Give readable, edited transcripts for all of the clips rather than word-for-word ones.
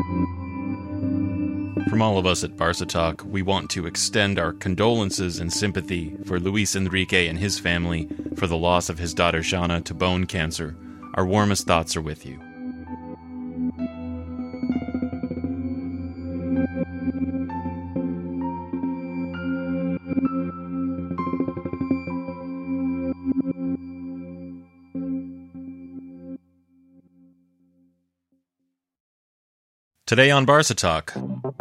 From all of us at Barca Talk, we want to extend our condolences and sympathy for Luis Enrique and his family for the loss of his daughter Jana to bone cancer. Our warmest thoughts are with you. Today on Barca Talk,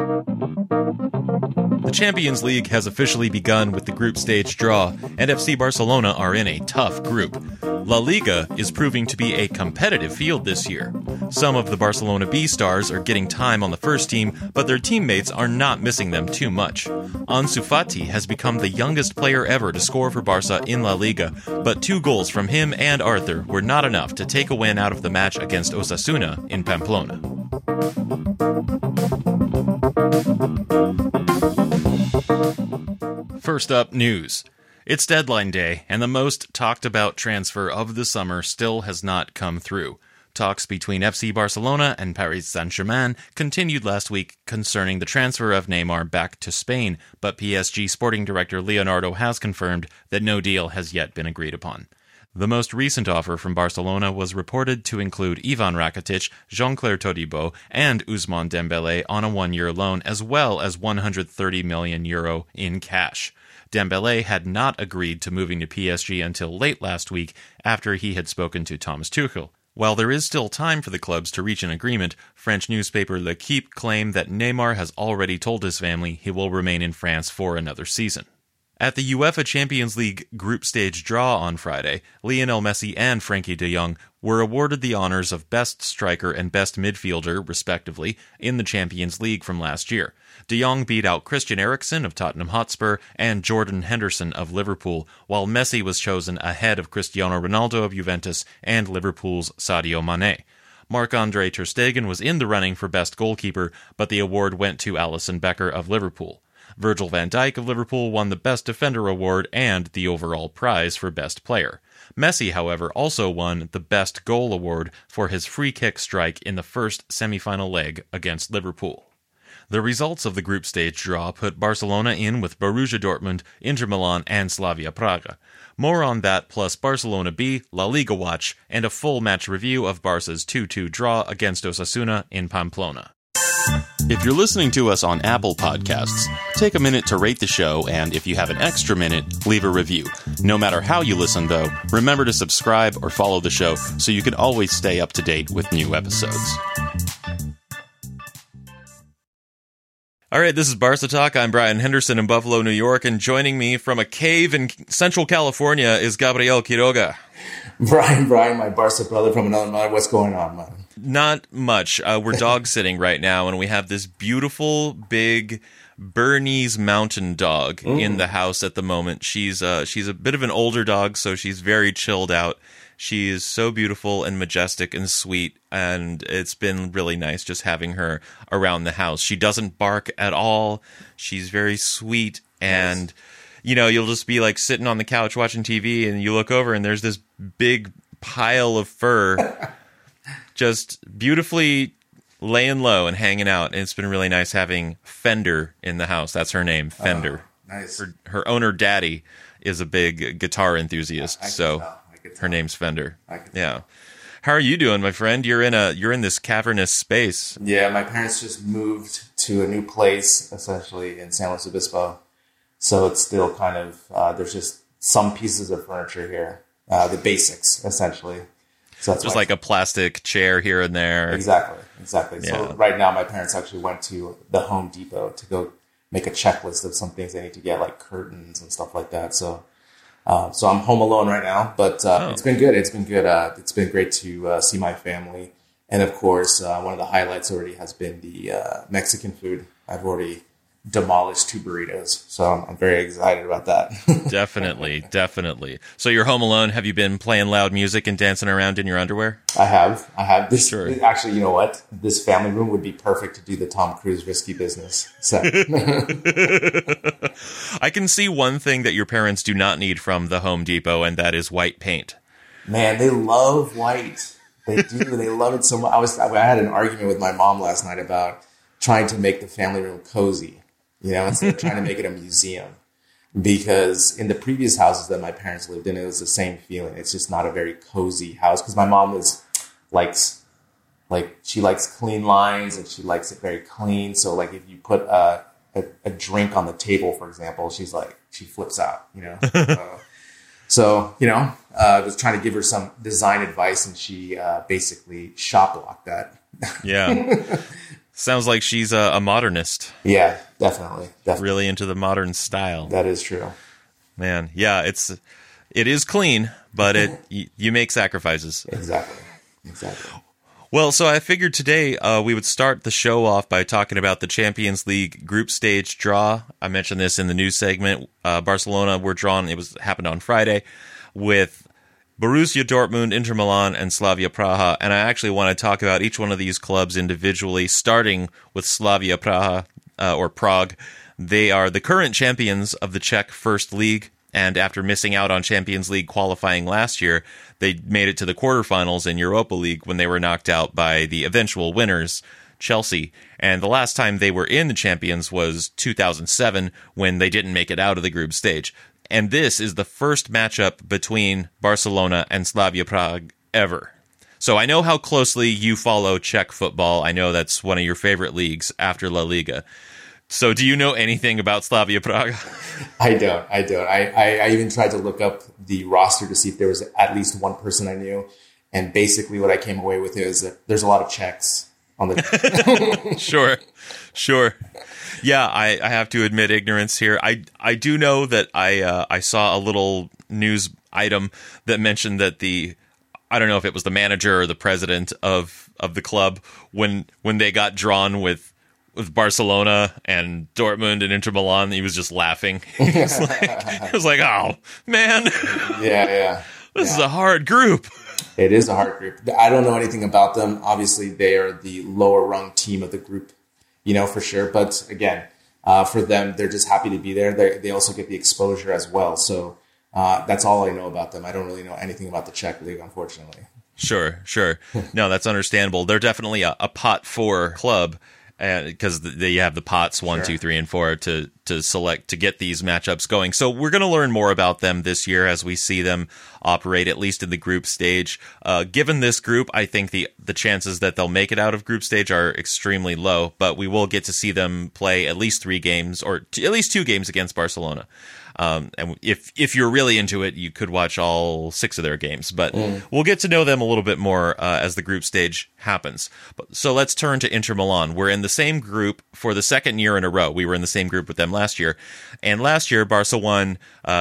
the Champions League has officially begun with the group stage draw, and FC Barcelona are in a tough group. La Liga is proving to be a competitive field this year. Some of the Barcelona B stars are getting time on the first team, but their teammates are not missing them too much. Ansu Fati has become the youngest player ever to score for Barca in La Liga, but 2 goals from him and Arthur were not enough to take a win out of the match against Osasuna in Pamplona. First up, news. It's deadline day, and the most talked about transfer of the summer still has not come through. Talks between FC Barcelona and Paris Saint-Germain continued last week concerning the transfer of Neymar back to Spain, but PSG sporting director Leonardo has confirmed that no deal has yet been agreed upon. The most recent offer from Barcelona was reported to include Ivan Rakitic, Jean-Claire Todibo, and Ousmane Dembélé on a 1-year loan, as well as €130 million in cash. Dembélé had not agreed to moving to PSG until late last week after he had spoken to Thomas Tuchel. While there is still time for the clubs to reach an agreement, French newspaper L'Équipe claimed that Neymar has already told his family he will remain in France for another season. At the UEFA Champions League group stage draw on Friday, Lionel Messi and Frenkie de Jong were awarded the honors of Best Striker and Best Midfielder, respectively, in the Champions League from last year. De Jong beat out Christian Eriksen of Tottenham Hotspur and Jordan Henderson of Liverpool, while Messi was chosen ahead of Cristiano Ronaldo of Juventus and Liverpool's Sadio Mane. Marc-Andre ter Stegen was in the running for Best Goalkeeper, but the award went to Alisson Becker of Liverpool. Virgil van Dijk of Liverpool won the Best Defender award and the overall prize for Best Player. Messi, however, also won the Best Goal award for his free kick strike in the first semi-final leg against Liverpool. The results of the group stage draw put Barcelona in with Borussia Dortmund, Inter Milan, and Slavia Praga. More on that, plus Barcelona B, La Liga Watch, and a full match review of Barca's 2-2 draw against Osasuna in Pamplona. If you're listening to us on Apple Podcasts, take a minute to rate the show, and if you have an extra minute, leave a review. No matter how you listen, though, remember to subscribe or follow the show so you can always stay up to date with new episodes. All right, this is Barca Talk. I'm Brian Henderson in Buffalo, New York, and joining me from a cave in Central California is Gabriel Quiroga. Brian, my Barca brother from another mother. What's going on, man? Not much. We're dog sitting right now, and we have this beautiful, big Bernese mountain dog in the house at the moment. She's a bit of an older dog, so she's very chilled out. She is so beautiful and majestic and sweet, and it's been really nice just having her around the house. She doesn't bark at all. She's very sweet, and you know, you'll just be like sitting on the couch watching TV, and you look over, and there's this big pile of fur just beautifully laying low and hanging out. And it's been really nice having Fender in the house. That's her name, Fender. Oh, nice. Her owner, Daddy, is a big guitar enthusiast, her name's Fender. Yeah. How are you doing, my friend? You're in this cavernous space. Yeah, my parents just moved to a new place, essentially in San Luis Obispo. So it's still kind of there's just some pieces of furniture here, the basics, essentially. So that's just like a plastic chair here and there. Exactly. Yeah. So right now, my parents actually went to the Home Depot to go make a checklist of some things they need to get, like curtains and stuff like that. So I'm home alone right now, but it's been good. It's been good. It's been great to see my family. And of course, one of the highlights already has been the Mexican food. I've already demolished 2 burritos, so I'm very excited about that. Definitely. So you're home alone. Have you been playing loud music and dancing around in your underwear? I have. This sure. Actually, you know what? This family room would be perfect to do the Tom Cruise Risky Business set. I can see one thing that your parents do not need from the Home Depot, and that is white paint. Man, they love white. They do. They love it so much. I had an argument with my mom last night about trying to make the family room cozy, instead of trying to make it a museum. Because in the previous houses that my parents lived in, it was the same feeling. It's just not a very cozy house. Because my mom she likes clean lines and she likes it very clean. So like if you put a drink on the table, for example, she flips out, So, I was trying to give her some design advice and she basically shop blocked that. Yeah. Sounds like she's a modernist. Yeah, definitely. Really into the modern style. That is true. Man, yeah, it is clean, but you make sacrifices. Exactly. Well, so I figured today we would start the show off by talking about the Champions League group stage draw. I mentioned this in the news segment. Barcelona were drawn, happened on Friday, with Borussia Dortmund, Inter Milan, and Slavia Praha. And I actually want to talk about each one of these clubs individually, starting with Slavia Praha, or Prague. They are the current champions of the Czech First League. And after missing out on Champions League qualifying last year, they made it to the quarterfinals in Europa League when they were knocked out by the eventual winners, Chelsea. And the last time they were in the Champions was 2007, when they didn't make it out of the group stage. And this is the first matchup between Barcelona and Slavia Prague ever. So I know how closely you follow Czech football. I know that's one of your favorite leagues after La Liga. So do you know anything about Slavia Prague? I don't. I even tried to look up the roster to see if there was at least one person I knew. And basically what I came away with is that there's a lot of Czechs on the Sure. Yeah, I have to admit ignorance here. I do know that I saw a little news item that mentioned that I don't know if it was the manager or the president of the club, when they got drawn with Barcelona and Dortmund and Inter Milan, he was just laughing. He was like, oh, man. Yeah. This is a hard group. It is a hard group. I don't know anything about them. Obviously, they are the lower rung team of the group, for sure. But again, for them, they're just happy to be there. They also get the exposure as well. So that's all I know about them. I don't really know anything about the Czech League, unfortunately. Sure. No, that's understandable. They're definitely a pot 4 club. Because you have the pots 1, 2, 3, and 4 to select to get these matchups going. So we're going to learn more about them this year as we see them operate, at least in the group stage. Given this group, I think the chances that they'll make it out of group stage are extremely low, but we will get to see them play at least 3 games, or at least 2 games against Barcelona. And if you're really into it, you could watch all 6 of their games. But we'll get to know them a little bit more as the group stage happens. So let's turn to Inter Milan. We're in the same group for the second year in a row. We were in the same group with them last year. And last year, Barca won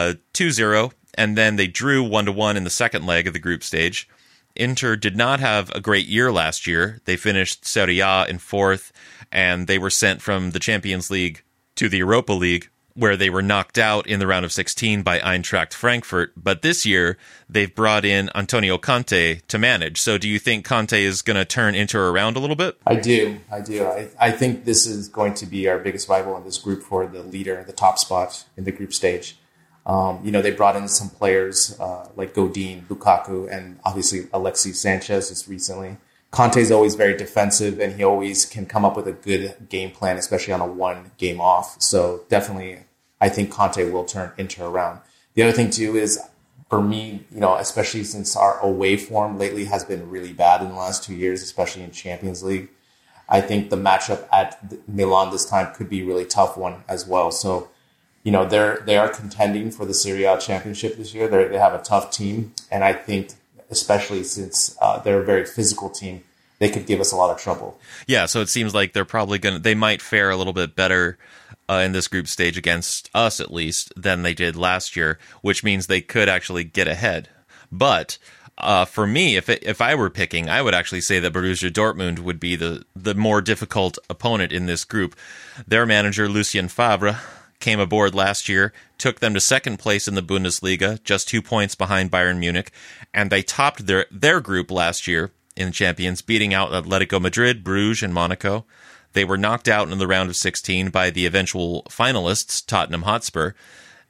2-0, and then they drew 1-1 in the second leg of the group stage. Inter did not have a great year last year. They finished Serie A in 4th, and they were sent from the Champions League to the Europa League, where they were knocked out in the round of 16 by Eintracht Frankfurt. But this year, they've brought in Antonio Conte to manage. So do you think Conte is going to turn Inter around a little bit? I do. I think this is going to be our biggest rival in this group for the leader, the top spot in the group stage. They brought in some players like Godin, Lukaku, and obviously Alexis Sanchez just recently. Conte's always very defensive, and he always can come up with a good game plan, especially on a 1 game off. So definitely, I think Conte will turn Inter around. The other thing too is, for me, especially since our away form lately has been really bad in the last 2 years, especially in Champions League, I think the matchup at Milan this time could be a really tough one as well. So, they are contending for the Serie A championship this year. They have a tough team, and I think, especially since they're a very physical team, they could give us a lot of trouble. Yeah, so it seems like they might fare a little bit better in this group stage against us, at least, than they did last year, which means they could actually get ahead. But for me, if I were picking, I would actually say that Borussia Dortmund would be the more difficult opponent in this group. Their manager, Lucien Favre, came aboard last year, took them to second place in the Bundesliga, just 2 points behind Bayern Munich, and they topped their group last year in Champions, beating out Atletico Madrid, Bruges, and Monaco. They were knocked out in the round of 16 by the eventual finalists, Tottenham Hotspur.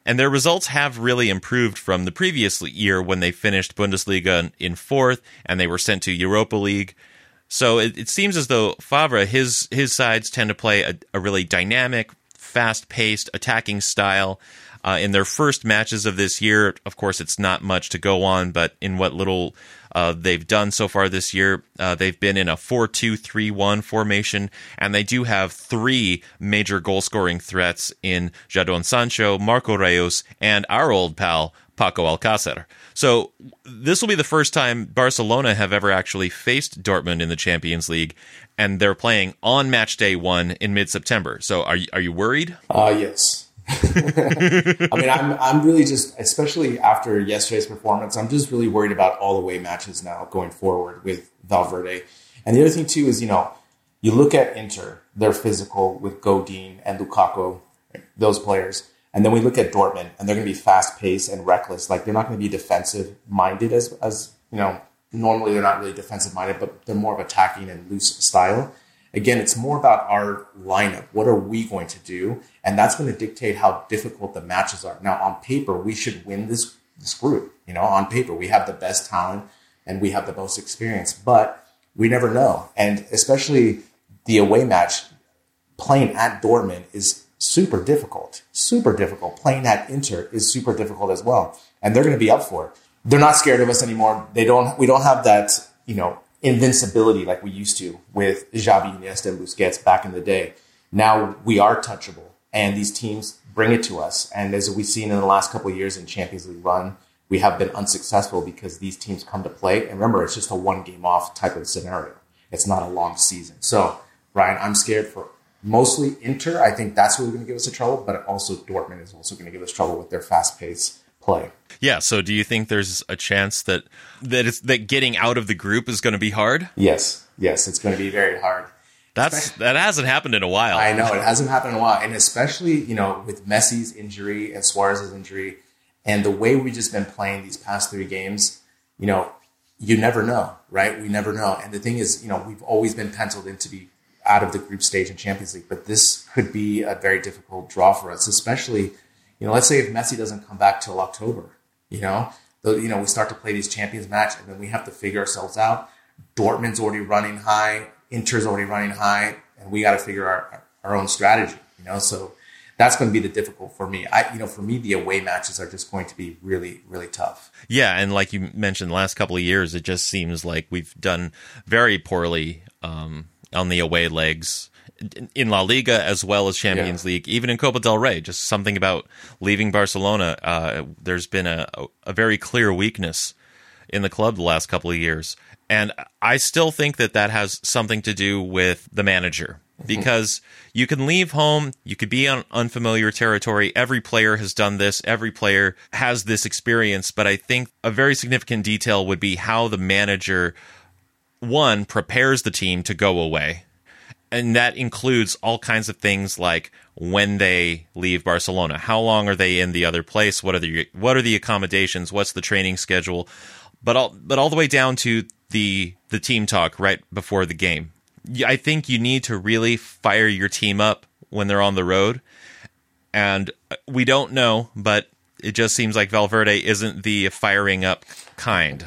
And their results have really improved from the previous year when they finished Bundesliga in fourth and they were sent to Europa League. So it seems as though Favre, his sides tend to play a really dynamic, fast-paced, attacking style. In their first matches of this year, of course, it's not much to go on, but in what little they've done so far this year, they've been in a 4-2-3-1 formation, and they do have three major goal-scoring threats in Jadon Sancho, Marco Reus, and our old pal, Paco Alcácer. So this will be the first time Barcelona have ever actually faced Dortmund in the Champions League, and they're playing on match day 1 in mid-September. So are you worried? Yes. I mean, I'm really just, especially after yesterday's performance, I'm just really worried about all away matches now going forward with Valverde. And the other thing too is, you look at Inter, they're physical with Godin and Lukaku, those players. And then we look at Dortmund, and they're going to be fast-paced and reckless. Like, they're not going to be defensive-minded as normally they're not really defensive-minded, but they're more of attacking and loose style. Again, it's more about our lineup. What are we going to do? And that's going to dictate how difficult the matches are. Now, on paper, we should win this group. On paper, we have the best talent and we have the most experience, but we never know. And especially the away match, playing at Dortmund is super difficult. Super difficult. Playing at Inter is super difficult as well. And they're going to be up for it. They're not scared of us anymore. We don't have that, invincibility like we used to with Xavi, Iniesta, and Busquets back in the day. Now we are touchable, and these teams bring it to us. And as we've seen in the last couple of years in Champions League run, we have been unsuccessful because these teams come to play. And remember, it's just a one-game off type of scenario. It's not a long season. So, Ryan, I'm scared for mostly Inter. I think that's who's going to give us a trouble, but also Dortmund is also going to give us trouble with their fast-paced play. Yeah, so do you think there's a chance that getting out of the group is going to be hard? Yes, it's going to be very hard. That hasn't happened in a while. I know, it hasn't happened in a while. And especially, with Messi's injury and Suarez's injury and the way we've just been playing these past 3 games, you never know, right? We never know. And the thing is, we've always been penciled in to be out of the group stage in Champions League, but this could be a very difficult draw for us, especially, let's say if Messi doesn't come back till October, we start to play these Champions match and then we have to figure ourselves out. Dortmund's already running high, Inter's already running high, and we got to figure our own strategy, so that's going to be the difficult for me. For me, the away matches are just going to be really, really tough. Yeah. And like you mentioned, the last couple of years, it just seems like we've done very poorly, on the away legs in La Liga as well as Champions League, even in Copa del Rey. Just something about leaving Barcelona. There's been a very clear weakness in the club the last couple of years. And I still think that has something to do with the manager, because you can leave home, you could be on unfamiliar territory. Every player has done this. Every player has this experience. But I think a very significant detail would be how the manager, one, prepares the team to go away. And that includes all kinds of things like when they leave Barcelona. How long are they in the other place? What are the accommodations? What's the training schedule? But all the way down to the team talk right before the game. I think you need to really fire your team up when they're on the road. And we don't know, but it just seems like Valverde isn't the firing up kind.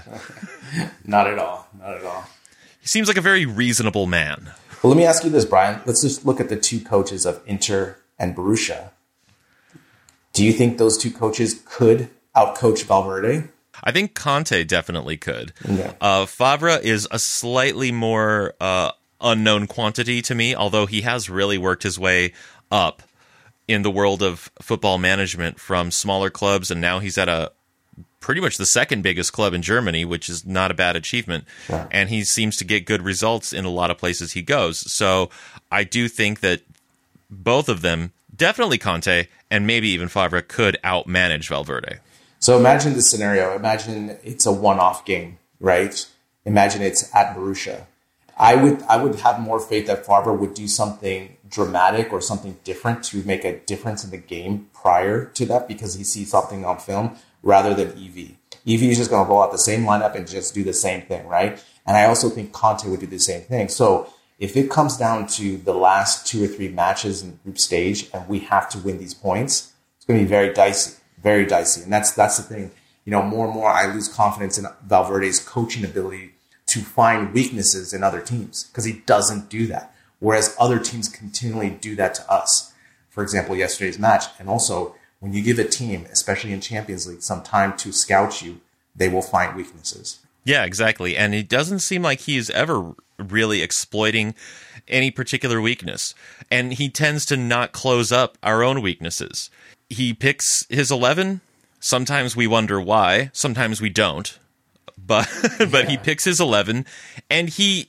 Not at all. Not at all. He seems like a very reasonable man. Well, let me ask you this, Brian. Let's just look at the 2 coaches of Inter and Borussia. Do you think those 2 coaches could outcoach Valverde? I think Conte definitely could. Yeah. Favre is a slightly more unknown quantity to me, although he has really worked his way up in the world of football management from smaller clubs, and now he's at pretty much the second biggest club in Germany, which is not a bad achievement. Sure. And he seems to get good results in a lot of places he goes. So I do think that both of them, definitely Conte and maybe even Favre, could outmanage Valverde. So imagine this scenario. Imagine it's a one-off game, right? Imagine it's at Borussia. I would have more faith that Favre would do something dramatic or something different to make a difference in the game prior to that, because he sees something on film, rather than EV. EV is just going to roll out the same lineup and just do the same thing, right? And I also think Conte would do the same thing. So if it comes down to the last 2 or 3 matches in group stage and we have to win these points, it's going to be very dicey. very dicey. And that's the thing. More and more I lose confidence in Valverde's coaching ability to find weaknesses in other teams because he doesn't do that. Whereas other teams continually do that to us. For example, yesterday's match. And also, when you give a team, especially in Champions League, some time to scout you, they will find weaknesses. Yeah, exactly. And it doesn't seem like he's ever really exploiting any particular weakness. And he tends to not close up our own weaknesses. He picks his 11. Sometimes we wonder why. Sometimes we don't. But he picks his 11, and he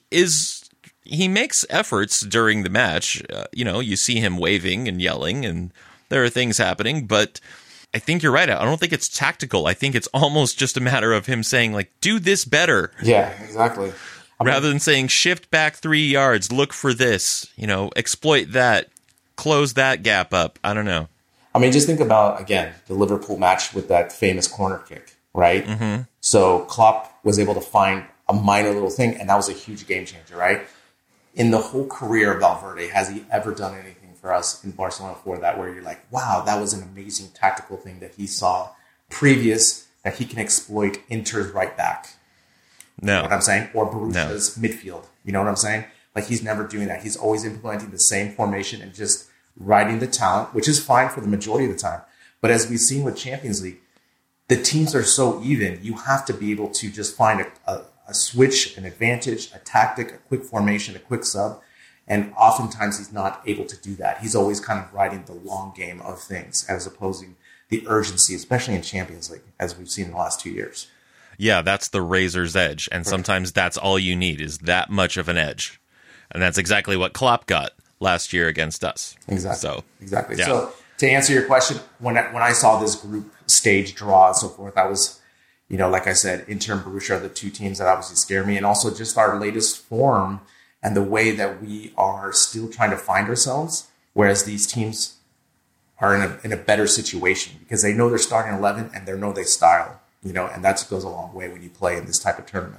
makes efforts during the match. You see him waving and yelling, and there are things happening, but I think you're right. I don't think it's tactical. I think it's almost just a matter of him saying, like, do this better. Yeah, exactly. Rather than saying, shift back 3 yards, look for this, exploit that, close that gap up. I don't know. I mean, just think about, again, the Liverpool match with that famous corner kick, right? Mm-hmm. So Klopp was able to find a minor little thing, and that was a huge game changer, right? In the whole career of Valverde, has he ever done anything for us in Barcelona for that, where you're like, wow, that was an amazing tactical thing that he saw previous that he can exploit Inter's right back? No. You know what I'm saying? Or Borussia's midfield. You know what I'm saying? Like, he's never doing that. He's always implementing the same formation and just riding the talent, which is fine for the majority of the time. But as we've seen with Champions League, the teams are so even, you have to be able to just find a switch, an advantage, a tactic, a quick formation, a quick sub. And oftentimes he's not able to do that. He's always kind of riding the long game of things as opposed to the urgency, especially in Champions League, as we've seen in the last 2 years. Yeah, that's the razor's edge. And sometimes that's all you need is that much of an edge. And that's exactly what Klopp got last year against us. Exactly. Yeah. So to answer your question, when I saw this group stage draw and so forth, I was, like I said, Inter and Borussia are the two teams that obviously scare me. And also just our latest form and the way that we are still trying to find ourselves, whereas these teams are in a better situation because they know they're starting 11 and they know they style, and that goes a long way when you play in this type of tournament.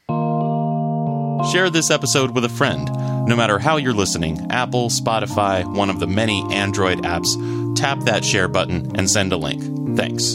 Share this episode with a friend. No matter how you're listening, Apple, Spotify, one of the many Android apps, tap that share button and send a link. Thanks.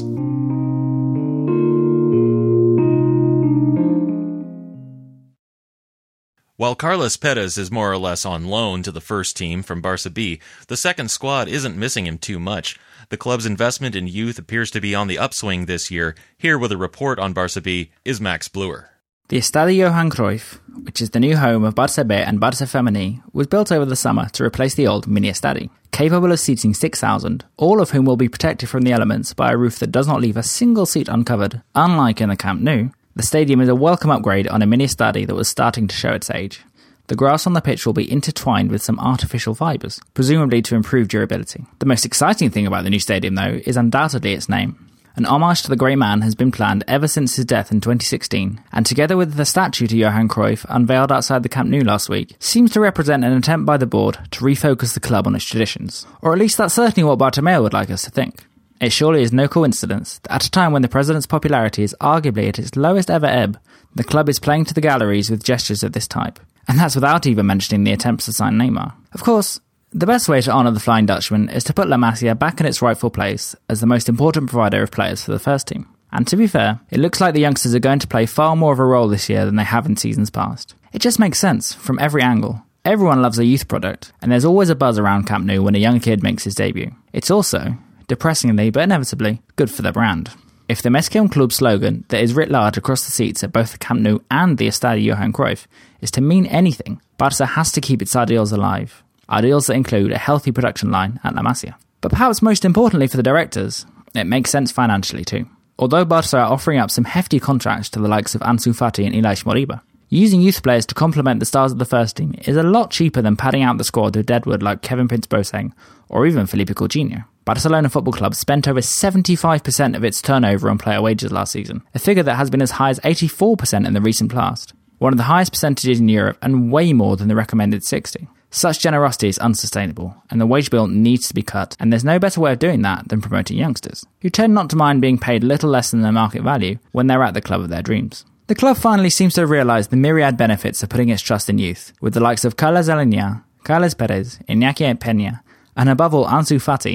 While Carlos Perez is more or less on loan to the first team from Barça B, the second squad isn't missing him too much. The club's investment in youth appears to be on the upswing this year. Here with a report on Barça B is Max Bluer. The Estadio Johan Cruyff, which is the new home of Barça B and Barça Femení, was built over the summer to replace the old Mini Estadi, capable of seating 6,000, all of whom will be protected from the elements by a roof that does not leave a single seat uncovered. Unlike in the Camp Nou, the stadium is a welcome upgrade on a Mini Estadi that was starting to show its age. The grass on the pitch will be intertwined with some artificial fibres, presumably to improve durability. The most exciting thing about the new stadium, though, is undoubtedly its name. An homage to the great man has been planned ever since his death in 2016, and together with the statue to Johan Cruyff unveiled outside the Camp Nou last week, seems to represent an attempt by the board to refocus the club on its traditions. Or at least that's certainly what Bartomeu would like us to think. It surely is no coincidence that at a time when the president's popularity is arguably at its lowest ever ebb, the club is playing to the galleries with gestures of this type. And that's without even mentioning the attempts to sign Neymar. Of course, the best way to honour the Flying Dutchman is to put La Masia back in its rightful place as the most important provider of players for the first team. And to be fair, it looks like the youngsters are going to play far more of a role this year than they have in seasons past. It just makes sense, from every angle. Everyone loves a youth product, and there's always a buzz around Camp Nou when a young kid makes his debut. It's also, depressingly but inevitably, good for the brand. If the Més que un Club slogan that is writ large across the seats at both the Camp Nou and the Estadio Johan Cruyff is to mean anything, Barça has to keep its ideals alive. Ideals that include a healthy production line at La Masia. But perhaps most importantly for the directors, it makes sense financially too. Although Barça are offering up some hefty contracts to the likes of Ansu Fati and Ilaix Moriba, using youth players to complement the stars of the first team is a lot cheaper than padding out the squad with deadwood like Kevin Prince-Boateng or even Felipe Coutinho. Barcelona Football Club spent over 75% of its turnover on player wages last season, a figure that has been as high as 84% in the recent past, one of the highest percentages in Europe and way more than the recommended 60%. Such generosity is unsustainable, and the wage bill needs to be cut, and there's no better way of doing that than promoting youngsters, who tend not to mind being paid little less than their market value when they're at the club of their dreams. The club finally seems to have realised the myriad benefits of putting its trust in youth, with the likes of Carlos Aleñá, Carlos Perez, Iñaki Peña, and above all Ansu Fati,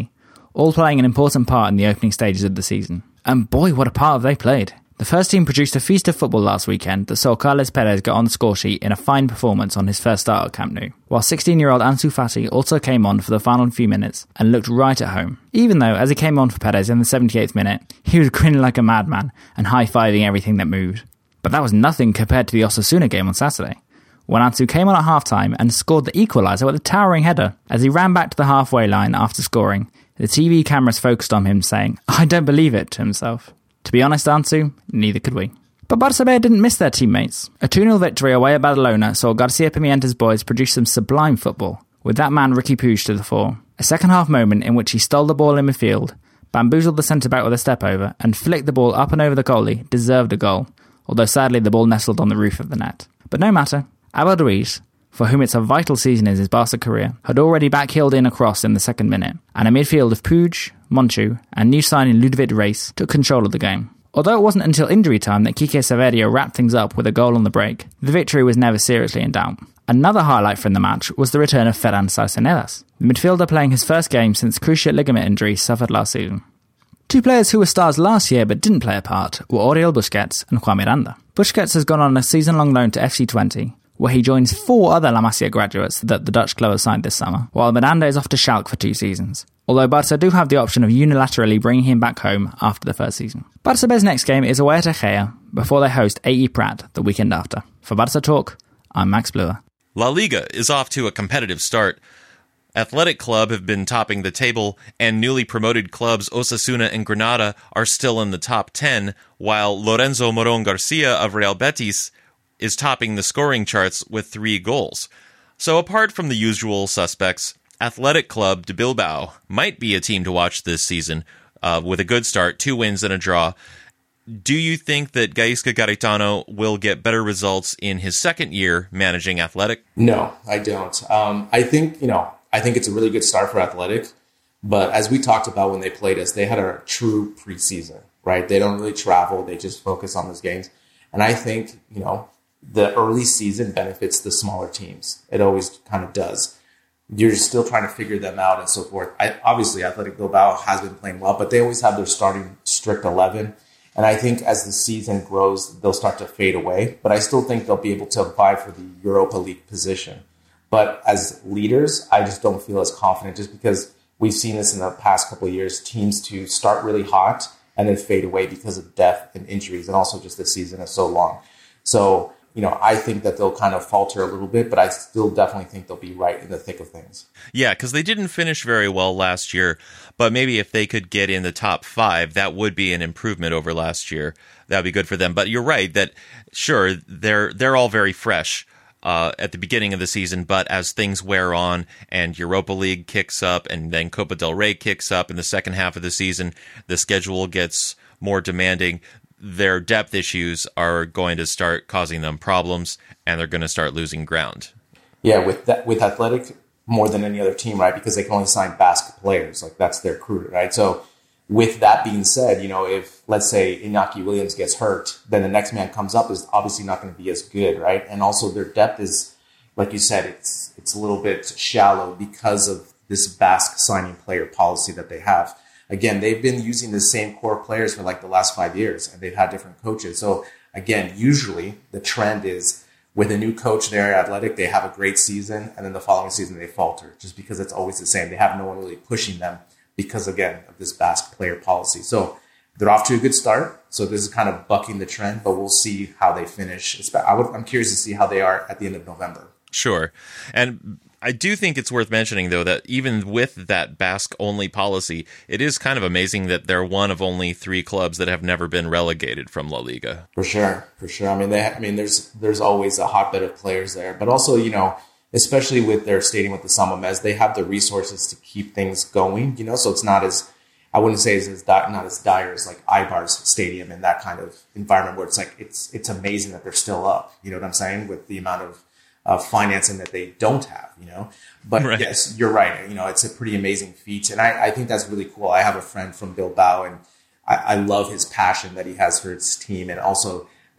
all playing an important part in the opening stages of the season. And boy, what a part have they played. The first team produced a feast of football last weekend that saw Carles Perez get on the score sheet in a fine performance on his first start at Camp Nou, while 16-year-old Ansu Fati also came on for the final few minutes and looked right at home. Even though, as he came on for Perez in the 78th minute, he was grinning like a madman and high-fiving everything that moved. But that was nothing compared to the Osasuna game on Saturday, when Ansu came on at half-time and scored the equaliser with a towering header. As he ran back to the halfway line after scoring, the TV cameras focused on him saying, "I don't believe it," to himself. To be honest, Ansu, neither could we. But Barça B didn't miss their teammates. A 2-0 victory away at Badalona saw Garcia Pimienta's boys produce some sublime football, with that man Ricky Puig to the fore. A second-half moment in which he stole the ball in midfield, bamboozled the centre-back with a step-over, and flicked the ball up and over the goalie deserved a goal, although sadly the ball nestled on the roof of the net. But no matter, Abel Ruiz, for whom it's a vital season in his Barca career, had already backheeled in a cross in the second minute, and a midfield of Puig, Monchu, and new signing Ludovic Reis took control of the game. Although it wasn't until injury time that Quique Saverio wrapped things up with a goal on the break, the victory was never seriously in doubt. Another highlight from the match was the return of Ferran Sarsenedas, the midfielder playing his first game since cruciate ligament injury suffered last season. Two players who were stars last year but didn't play a part were Oriol Busquets and Juan Miranda. Busquets has gone on a season-long loan to FC Twente, where he joins 4 other La Masia graduates that the Dutch club has signed this summer, while Miranda is off to Schalke for 2 seasons. Although Barça do have the option of unilaterally bringing him back home after the first season. Barça B's next game is away at Egea before they host AE Prat the weekend after. For Barça Talk, I'm Max Bluer. La Liga is off to a competitive start. Athletic Club have been topping the table, and newly promoted clubs Osasuna and Granada are still in the top 10, while Lorenzo Moron Garcia of Real Betis is topping the scoring charts with 3 goals. So apart from the usual suspects, Athletic Club de Bilbao might be a team to watch this season, with a good start, 2 wins and a draw. Do you think that Gaisca Garitano will get better results in his second year managing Athletic? No, I don't. I think it's a really good start for Athletic, but as we talked about when they played us, they had a true preseason, right? They don't really travel. They just focus on those games. And I think, the early season benefits the smaller teams. It always kind of does. You're still trying to figure them out and so forth. Obviously, Athletic Bilbao has been playing well, but they always have their starting strict 11. And I think as the season grows, they'll start to fade away. But I still think they'll be able to vie for the Europa League position. But as leaders, I just don't feel as confident just because we've seen this in the past couple of years, teams to start really hot and then fade away because of death and injuries. And also just the season is so long. So, I think that they'll kind of falter a little bit, but I still definitely think they'll be right in the thick of things. Yeah, because they didn't finish very well last year, but maybe if they could get in the top 5, that would be an improvement over last year. That would be good for them. But you're right that, sure, they're all very fresh at the beginning of the season, but as things wear on and Europa League kicks up and then Copa del Rey kicks up in the second half of the season, the schedule gets more demanding. Their depth issues are going to start causing them problems, and they're going to start losing ground. Yeah, with Athletic, more than any other team, right? Because they can only sign Basque players. Like, that's their crew, right? So with that being said, if, let's say, Iñaki Williams gets hurt, then the next man comes up is obviously not going to be as good, right? And also their depth is, like you said, it's a little bit shallow because of this Basque signing player policy that they have. Again, they've been using the same core players for like the last 5 years, and they've had different coaches. So again, usually the trend is with a new coach there at Athletic, they have a great season, and then the following season they falter just because it's always the same. They have no one really pushing them because, again, of this Basque player policy. So they're off to a good start. So this is kind of bucking the trend, but we'll see how they finish. I'm curious to see how they are at the end of November. Sure. And I do think it's worth mentioning, though, that even with that Basque-only policy, it is kind of amazing that they're one of only 3 clubs that have never been relegated from La Liga. For sure. There's always a hotbed of players there, but also, especially with their stadium with the San Mamés, they have the resources to keep things going. So it's not as, I wouldn't say not as dire as like Eibar's stadium in that kind of environment where it's like it's amazing that they're still up. You know what I'm saying? With the amount of financing that they don't have, But right. Yes, you're right. It's a pretty amazing feat. And I think that's really cool. I have a friend from Bilbao, and I love his passion that he has for his team, and also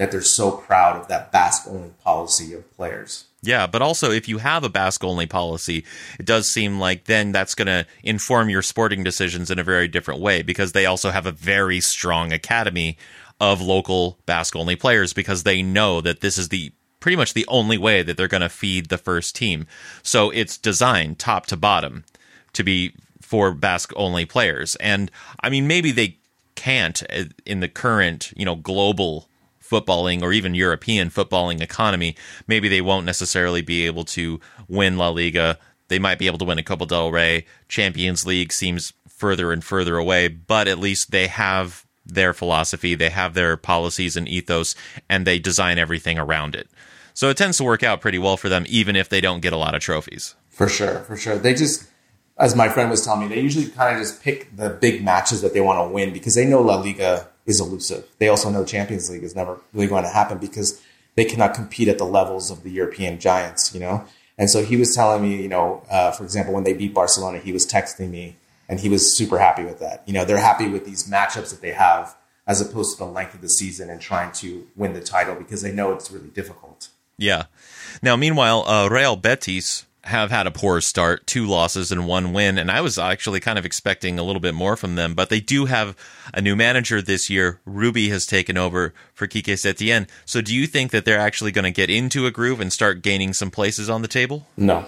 that they're so proud of that Basque-only policy of players. Yeah, but also if you have a Basque-only policy, it does seem like then that's going to inform your sporting decisions in a very different way, because they also have a very strong academy of local Basque-only players, because they know that this is pretty much the only way that they're going to feed the first team. So it's designed top to bottom to be for Basque-only players. And I mean, maybe they can't in the current, global footballing or even European footballing economy. Maybe they won't necessarily be able to win La Liga. They might be able to win a Copa del Rey. Champions League seems further and further away, but at least they have their philosophy, they have their policies and ethos, and they design everything around it. So it tends to work out pretty well for them, even if they don't get a lot of trophies. For sure. They just, as my friend was telling me, they usually kind of just pick the big matches that they want to win because they know La Liga is elusive. They also know Champions League is never really going to happen because they cannot compete at the levels of the European giants, And so he was telling me, for example, when they beat Barcelona, he was texting me and he was super happy with that. They're happy with these matchups that they have as opposed to the length of the season and trying to win the title because they know it's really difficult. Yeah. Now, meanwhile, Real Betis have had a poor start, 2 losses and 1 win, and I was actually kind of expecting a little bit more from them, but they do have a new manager this year. Rubi has taken over for Quique Setien. So do you think that they're actually going to get into a groove and start gaining some places on the table? No.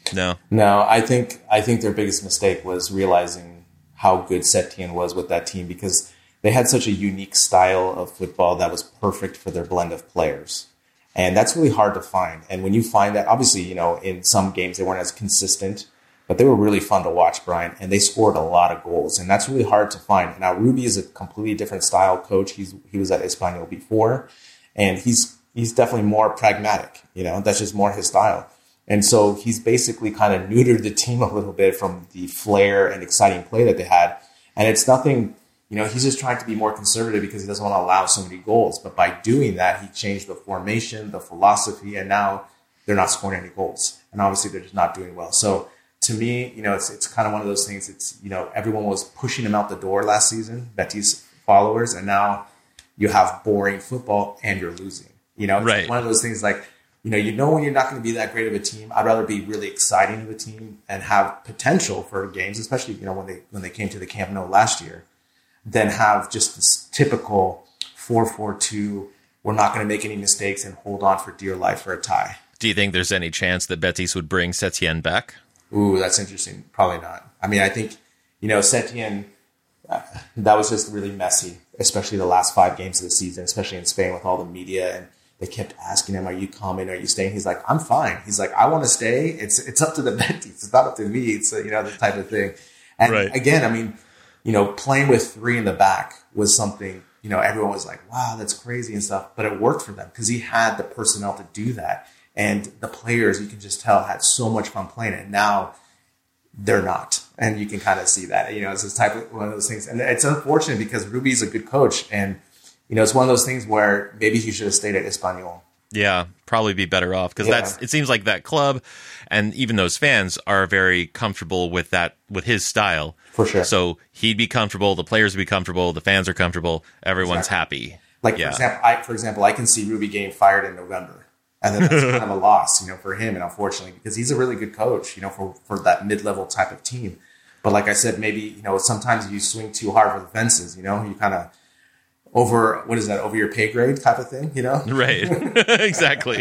I think their biggest mistake was realizing how good Setien was with that team because they had such a unique style of football that was perfect for their blend of players. And that's really hard to find. And when you find that, obviously, in some games they weren't as consistent, but they were really fun to watch, Brian. And they scored a lot of goals. And that's really hard to find. Now, Rubi is a completely different style coach. He was at Espanyol before. And he's definitely more pragmatic. That's just more his style. And so he's basically kind of neutered the team a little bit from the flair and exciting play that they had. And it's nothing... he's just trying to be more conservative because he doesn't want to allow so many goals. But by doing that, he changed the formation, the philosophy, and now they're not scoring any goals. And obviously, they're just not doing well. So to me, it's kind of one of those things. It's, everyone was pushing him out the door last season, Betis followers, and now you have boring football and you're losing. It's right. One of those things like, when you're not going to be that great of a team, I'd rather be really exciting of a team and have potential for games, especially, when they came to the Camp Nou last year, than have just this typical 4-4-2, we're not going to make any mistakes and hold on for dear life for a tie. Do you think there's any chance that Betis would bring Setien back? Ooh, that's interesting. Probably not. I mean, I think, Setien, that was just really messy, especially the last 5 games of the season, especially in Spain with all the media. And they kept asking him, are you coming? Are you staying? He's like, I'm fine. He's like, I want to stay. It's up to the Betis. It's not up to me. It's, the type of thing. And right. Again, I mean, playing with 3 in the back was something, everyone was like, wow, that's crazy and stuff. But it worked for them because he had the personnel to do that. And the players, you can just tell, had so much fun playing it. Now they're not. And you can kind of see that, it's this type of one of those things. And it's unfortunate because Rubi's a good coach. And, it's one of those things where maybe he should have stayed at Espanyol. Yeah, probably be better off because it seems like that club and even those fans are very comfortable with his style. For sure. So he'd be comfortable, the players would be comfortable, the fans are comfortable, everyone's happy. Like, for example, I can see Rubi getting fired in November. And then that's kind of a loss, for him, and unfortunately, because he's a really good coach, for that mid-level type of team. But like I said, maybe, sometimes you swing too hard for the fences, you kind of over your pay grade type of thing, Right. Exactly.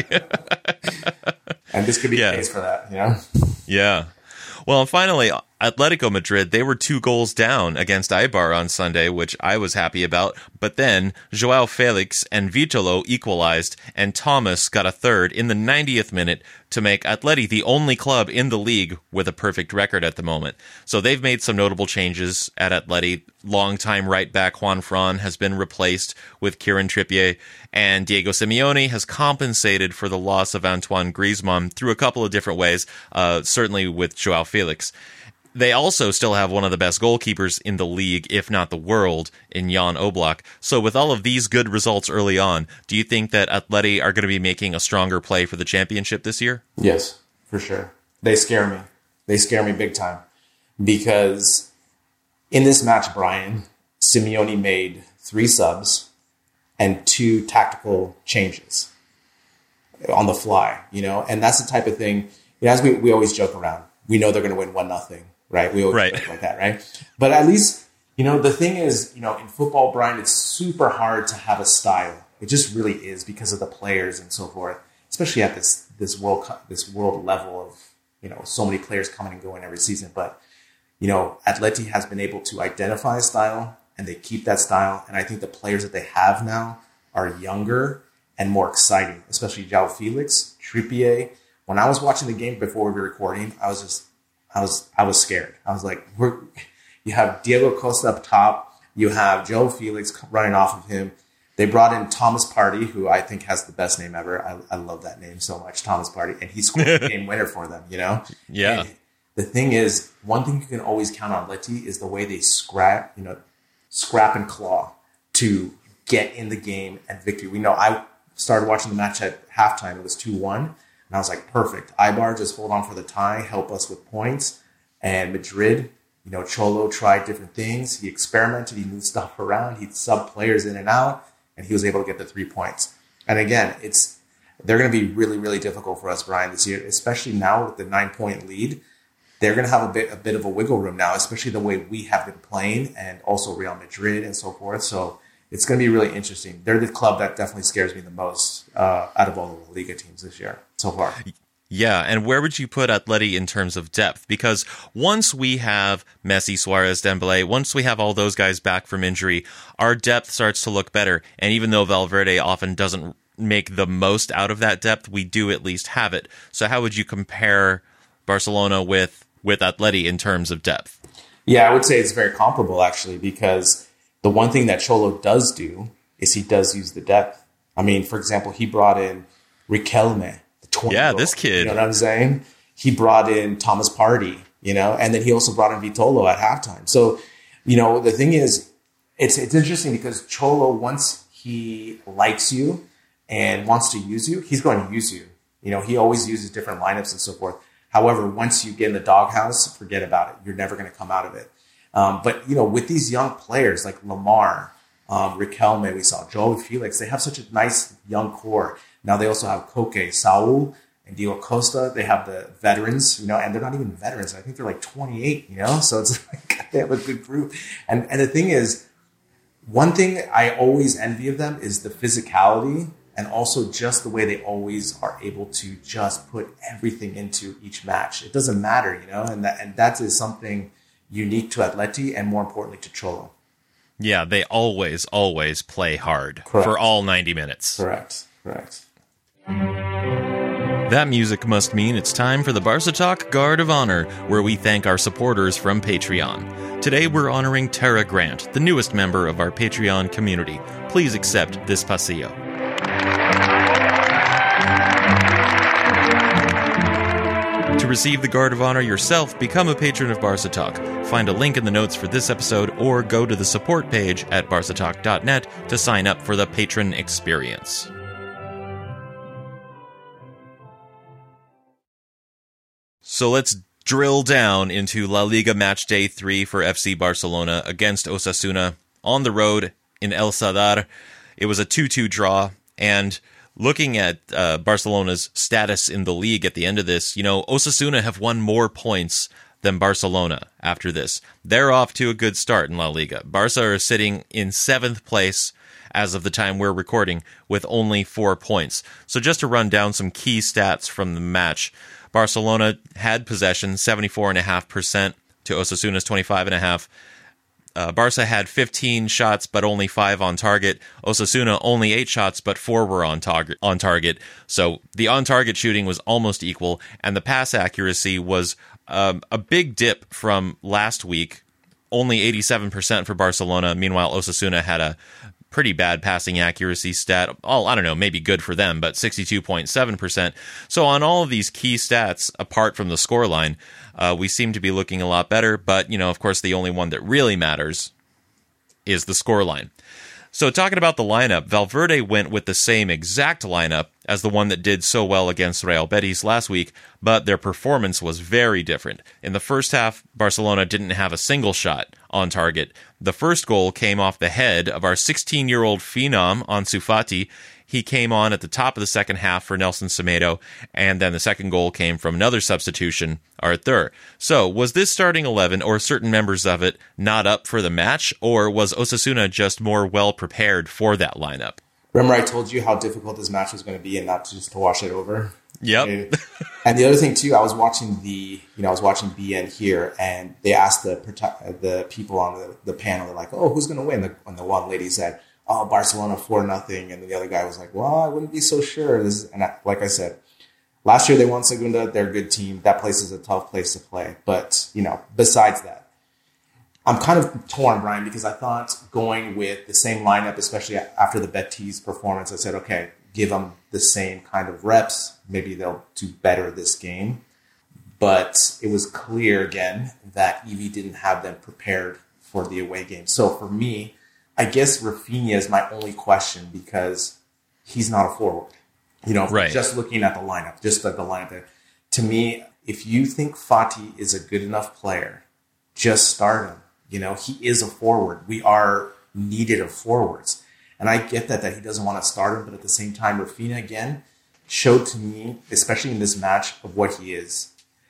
And this could be the case for that, Yeah. Well, and finally, Atletico Madrid, they were 2 goals down against Eibar on Sunday, which I was happy about. But then Joao Felix and Vitolo equalized, and Thomas got a third in the 90th minute to make Atleti the only club in the league with a perfect record at the moment. So they've made some notable changes at Atleti. Longtime right back Juan Fran has been replaced with Kieran Trippier, and Diego Simeone has compensated for the loss of Antoine Griezmann through a couple of different ways, certainly with Joao Felix. They also still have one of the best goalkeepers in the league, if not the world, in Jan Oblak. So with all of these good results early on, do you think that Atleti are going to be making a stronger play for the championship this year? Yes, for sure. They scare me. They scare me big time. Because in this match, Brian, Simeone made 3 subs, and 2 tactical changes on the fly, and that's the type of thing, as we always joke around, we know they're going to win 1-0, right? We always joke like that, right? But at least, the thing is, in football, Brian, it's super hard to have a style. It just really is because of the players and so forth, especially at this world level of, so many players coming and going every season. But, Atleti has been able to identify a style and they keep that style. And I think the players that they have now are younger and more exciting, especially João Felix, Trippier. When I was watching the game before we were recording, I was scared. I was like, you have Diego Costa up top. You have João Felix running off of him. They brought in Thomas Partey, who I think has the best name ever. I love that name so much, Thomas Partey. And he scored the game winner for them, Yeah. And the thing is, one thing you can always count on Atleti is the way they scrap and claw to get in the game and victory. We know I started watching the match at halftime. It was 2-1. And I was like, perfect. Eibar just hold on for the tie, help us with points. And Madrid, Cholo tried different things. He experimented. He moved stuff around. He subbed players in and out. And he was able to get the 3 points. And again, they're going to be really, really difficult for us, Brian, this year, especially now with the 9-point lead. They're going to have a bit of a wiggle room now, especially the way we have been playing and also Real Madrid and so forth. So it's going to be really interesting. They're the club that definitely scares me the most out of all the La Liga teams this year so far. Yeah, and where would you put Atleti in terms of depth? Because once we have Messi, Suarez, Dembele, once we have all those guys back from injury, our depth starts to look better. And even though Valverde often doesn't make the most out of that depth, we do at least have it. So how would you compare Barcelona with Atleti in terms of depth? Yeah, I would say it's very comparable, actually, because the one thing that Cholo does do is he does use the depth. I mean, for example, he brought in Riquelme. Yeah, this kid. You know what I'm saying? He brought in Thomas Partey, and then he also brought in Vitolo at halftime. So, the thing is, it's interesting because Cholo, once he likes you and wants to use you, he's going to use you. He always uses different lineups and so forth. However, once you get in the doghouse, forget about it. You're never going to come out of it. But, with these young players like Lamar, Riquelme, we saw João Felix, they have such a nice young core. Now they also have Koke, Saul, and Diego Costa. They have the veterans, and they're not even veterans. I think they're like 28, so it's like they have a good group. And the thing is, one thing I always envy of them is the physicality and also just the way they always are able to just put everything into each match. It doesn't matter, and that is something unique to Atleti and more importantly to Cholo. Yeah, they always play hard. Correct. For all 90 minutes. Correct. That music must mean it's time for the Barca Talk Guard of Honor, where we thank our supporters from Patreon. Today we're honoring Tara Grant, the newest member of our Patreon community. Please accept this pasillo. To receive the Guard of Honor yourself, become a patron of Barca Talk. Find a link in the notes for this episode or go to the support page at barcatalk.net to sign up for the patron experience. So let's drill down into La Liga match day 3 for FC Barcelona against Osasuna on the road in El Sadar. It was a 2-2 draw, and looking at Barcelona's status in the league at the end of this, Osasuna have won more points than Barcelona after this. They're off to a good start in La Liga. Barca are sitting in 7th place as of the time we're recording with only 4 points. So just to run down some key stats from the match, Barcelona had possession 74.5% to Osasuna's 25.5%. Barca had 15 shots, but only 5 on target. Osasuna only 8 shots, but 4 were on target. So the on-target shooting was almost equal, and the pass accuracy was a big dip from last week. Only 87% for Barcelona. Meanwhile, Osasuna had a pretty bad passing accuracy stat. I don't know, maybe good for them, but 62.7%. So on all of these key stats, apart from the scoreline, we seem to be looking a lot better. But, of course, the only one that really matters is the scoreline. So talking about the lineup, Valverde went with the same exact lineup as the one that did so well against Real Betis last week, but their performance was very different. In the first half, Barcelona didn't have a single shot on target. The first goal came off the head of our 16-year-old phenom, Ansu Fati. He came on at the top of the second half for Nelson Semedo, and then the second goal came from another substitution, Arthur. So, was this starting 11, or certain members of it, not up for the match, or was Osasuna just more well-prepared for that lineup? Remember I told you how difficult this match was going to be and not just to wash it over? Yep. And the other thing, too, I was watching BN here, and they asked the people on the panel, they're like, oh, who's going to win? And the one lady said, oh, Barcelona 4-0. And the other guy was like, well, I wouldn't be so sure. Like I said, last year they won Segunda. They're a good team. That place is a tough place to play. But, besides that, I'm kind of torn, Brian, because I thought going with the same lineup, especially after the Betis performance, I said, okay, give them the same kind of reps. Maybe they'll do better this game. But it was clear, again, that Evie didn't have them prepared for the away game. So for me, I guess Rafinha is my only question because he's not a forward. Right. Just looking at the lineup, just like the lineup there. To me, if you think Fati is a good enough player, just start him. He is a forward. We are needed of forwards. And I get that he doesn't want to start him, but at the same time, Rafinha, again, showed to me, especially in this match, of what he is.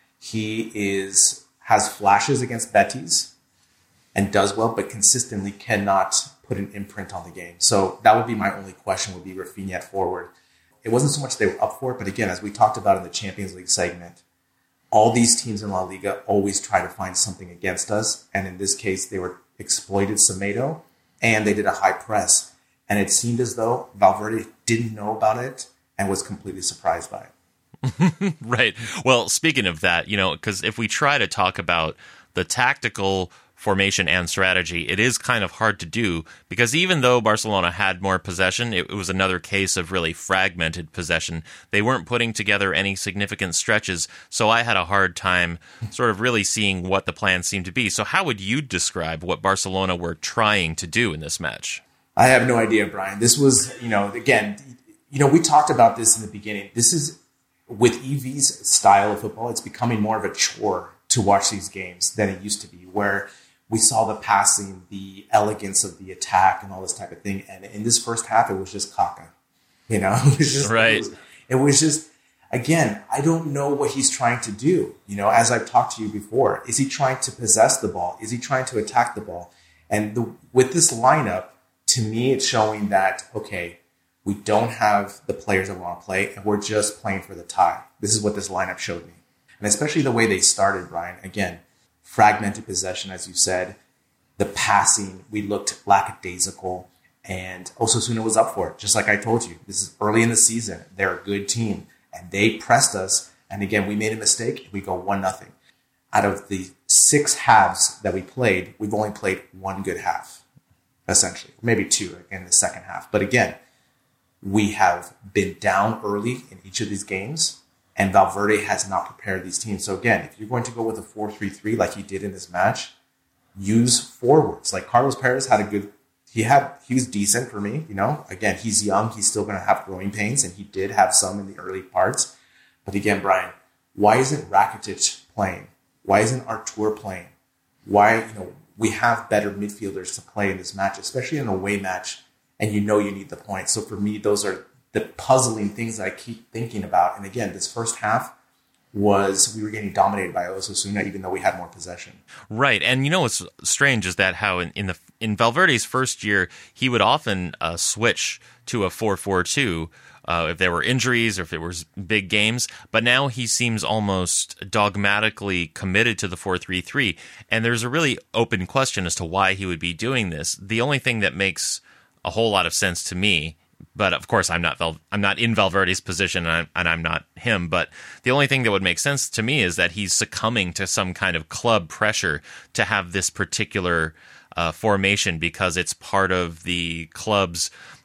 He has flashes against Betis and does well, but consistently cannot put an imprint on the game. So that would be my only question, would be Rafinha at forward. It wasn't so much they were up for it, but again, as we talked about in the Champions League segment, all these teams in La Liga always try to find something against us. And in this case, they were exploited Semedo and they did a high press. And it seemed as though Valverde didn't know about it and was completely surprised by it. Right. Well, speaking of that, because if we try to talk about the tactical formation and strategy, it is kind of hard to do because even though Barcelona had more possession, it was another case of really fragmented possession. They weren't putting together any significant stretches, so I had a hard time sort of really seeing what the plan seemed to be. So how would you describe what Barcelona were trying to do in this match? I have no idea, Brian. This was, again, we talked about this in the beginning. This is, with Evie's style of football, it's becoming more of a chore to watch these games than it used to be, where we saw the passing, the elegance of the attack, and all this type of thing. And in this first half, it was just caca. It was just right. It was just, again, I don't know what he's trying to do. As I've talked to you before, is he trying to possess the ball? Is he trying to attack the ball? And with this lineup, to me, it's showing that, okay, we don't have the players that want to play, and we're just playing for the tie. This is what this lineup showed me. And especially the way they started, Brian, again, fragmented possession, as you said, the passing, we looked lackadaisical, and Osasuna was up for it. Just like I told you, this is early in the season. They're a good team, and they pressed us. And again, we made a mistake. We go 1-0. Out of the 6 halves that we played, we've only played 1 good half, essentially. Maybe 2 in the second half. But again, we have been down early in each of these games, and Valverde has not prepared these teams. So again, if you're going to go with a 4-3-3 like he did in this match, use forwards. Like Carlos Perez had he was decent for me. Again, he's young. He's still going to have growing pains, and he did have some in the early parts. But again, Brian, why isn't Rakitic playing? Why isn't Artur playing? Why, we have better midfielders to play in this match, especially in an away match, and you need the points. So for me, those are the puzzling things that I keep thinking about. And again, this first half we were getting dominated by Osasuna, even though we had more possession. Right. And what's strange is that how in Valverde's first year, he would often switch to a 4-4-2 if there were injuries or if there was big games. But now he seems almost dogmatically committed to the 4-3-3. And there's a really open question as to why he would be doing this. The only thing that makes a whole lot of sense to me, but of course I'm not in Valverde's position and I'm not him, but the only thing that would make sense to me is that he's succumbing to some kind of club pressure to have this particular formation because it's part of the club's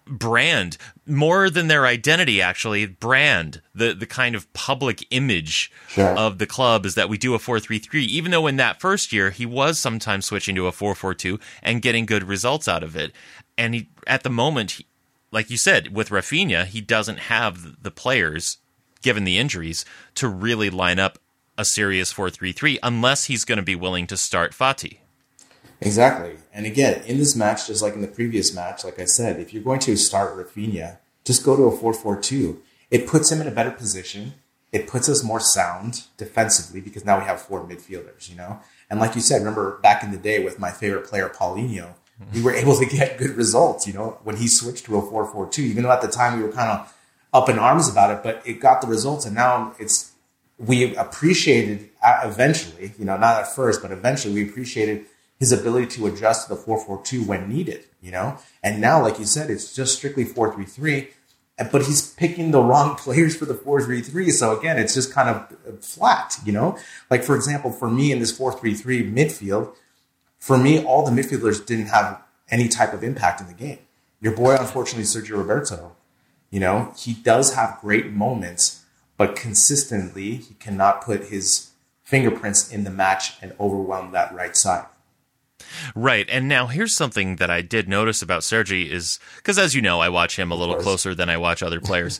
brand more than their identity, actually. Brand, the kind of public image of the club is that we do a 4-3-3, even though in that first year he was sometimes switching to a 4-4-2 and getting good results out of it. And he, at the moment, like you said, with Rafinha, he doesn't have the players, given the injuries, to really line up a serious 4-3-3 unless he's going to be willing to start Fati. Exactly. And again, in this match, just like in the previous match, like I said, if you're going to start Rafinha, just go to a 4-4-2. It puts him in a better position. It puts us more sound defensively because now we have 4 midfielders, you know? And like you said, remember back in the day with my favorite player, Paulinho, we were able to get good results, you know, when he switched to a 4-4-2, even though at the time we were kind of up in arms about it, but it got the results. And now we appreciated eventually, you know, not at first, but eventually we appreciated his ability to adjust to the 4-4-2 when needed, you know? And now, like you said, it's just strictly 4-3-3, but he's picking the wrong players for the 4-3-3. So again, it's just kind of flat, you know? Like, for example, for me in this 4-3-3 midfield, for me, all the midfielders didn't have any type of impact in the game. Your boy, unfortunately, Sergio Roberto, you know, he does have great moments, but consistently he cannot put his fingerprints in the match and overwhelm that right side. Right. And now here's something that I did notice about Sergi is, because as you know, I watch him a little closer than I watch other players.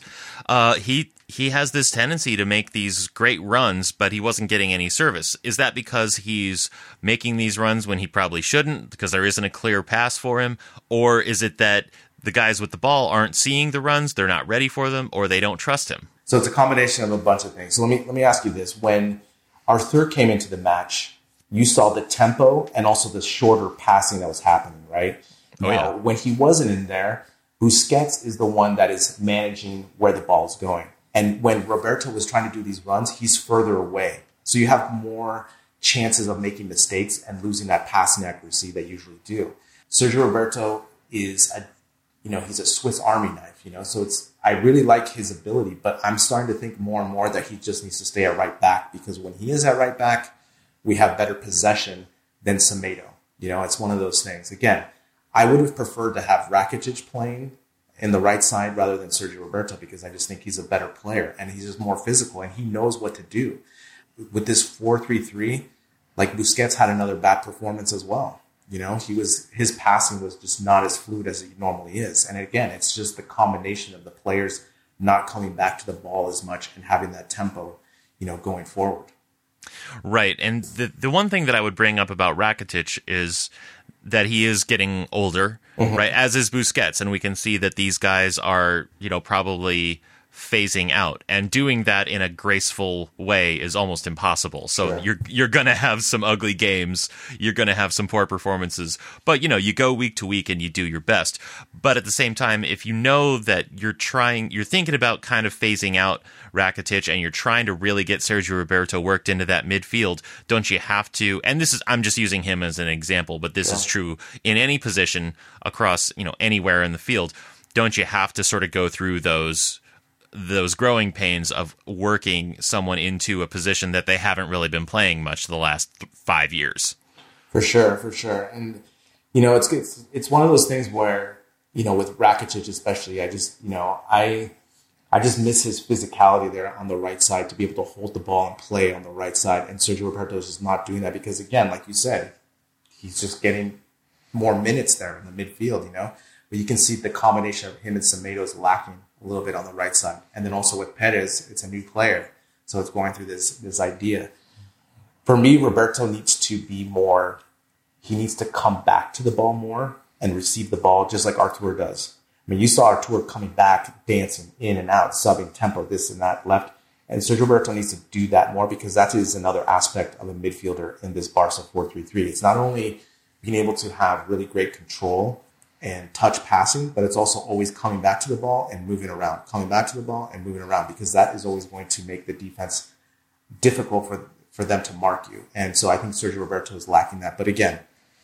He has this tendency to make these great runs, but he wasn't getting any service. Is that because he's making these runs when he probably shouldn't, because there isn't a clear pass for him? Or is it that the guys with the ball aren't seeing the runs, they're not ready for them, or they don't trust him? So it's a combination of a bunch of things. So let me ask you this. When Arthur came into the match, you saw the tempo and also the shorter passing that was happening, right? Now, when he wasn't in there, Busquets is the one that is managing where the ball is going. And when Roberto was trying to do these runs, he's further away. So you have more chances of making mistakes and losing that passing accuracy that you usually do. Sergio Roberto is he's a Swiss Army knife, you know? So I really like his ability, but I'm starting to think more and more that he just needs to stay at right back, because when he is at right back, we have better possession than Semedo. You know, it's one of those things. Again, I would have preferred to have Rakitic playing in the right side rather than Sergio Roberto, because I just think he's a better player and he's just more physical and he knows what to do. With this 4-3-3, like Busquets had another bad performance as well. You know, his passing was just not as fluid as it normally is. And again, it's just the combination of the players not coming back to the ball as much and having that tempo, you know, going forward. Right. And the one thing that I would bring up about Rakitic is that he is getting older, right? As is Busquets. And we can see that these guys are, you know, probably phasing out, and doing that in a graceful way is almost impossible. So you're going to have some ugly games. You're going to have some poor performances, but you know, you go week to week and you do your best. But at the same time, if you know that you're thinking about kind of phasing out Rakitic and you're trying to really get Sergio Roberto worked into that midfield, don't you have to, and I'm just using him as an example, but this is true in any position across, you know, anywhere in the field. Don't you have to sort of go through those growing pains of working someone into a position that they haven't really been playing much the last 5 years? For sure. And, you know, it's one of those things where, you know, with Rakitic especially, I just miss his physicality there on the right side to be able to hold the ball and play on the right side. And Sergio Roberto is just not doing that because, again, like you said, he's just getting more minutes there in the midfield, you know. But you can see the combination of him and Semedo is lacking a little bit on the right side. And then also with Perez, it's a new player. So it's going through this idea. For me, Roberto needs to be more, he needs to come back to the ball more and receive the ball just like Artur does. I mean, you saw Artur coming back, dancing in and out, subbing tempo, this and that, left. And Sergio Roberto needs to do that more because that is another aspect of a midfielder in this Barca 4-3-3. It's not only being able to have really great control and touch passing, but it's also always coming back to the ball and moving around, because that is always going to make the defense difficult for them to mark you. And so I think Sergio Roberto is lacking that. But again,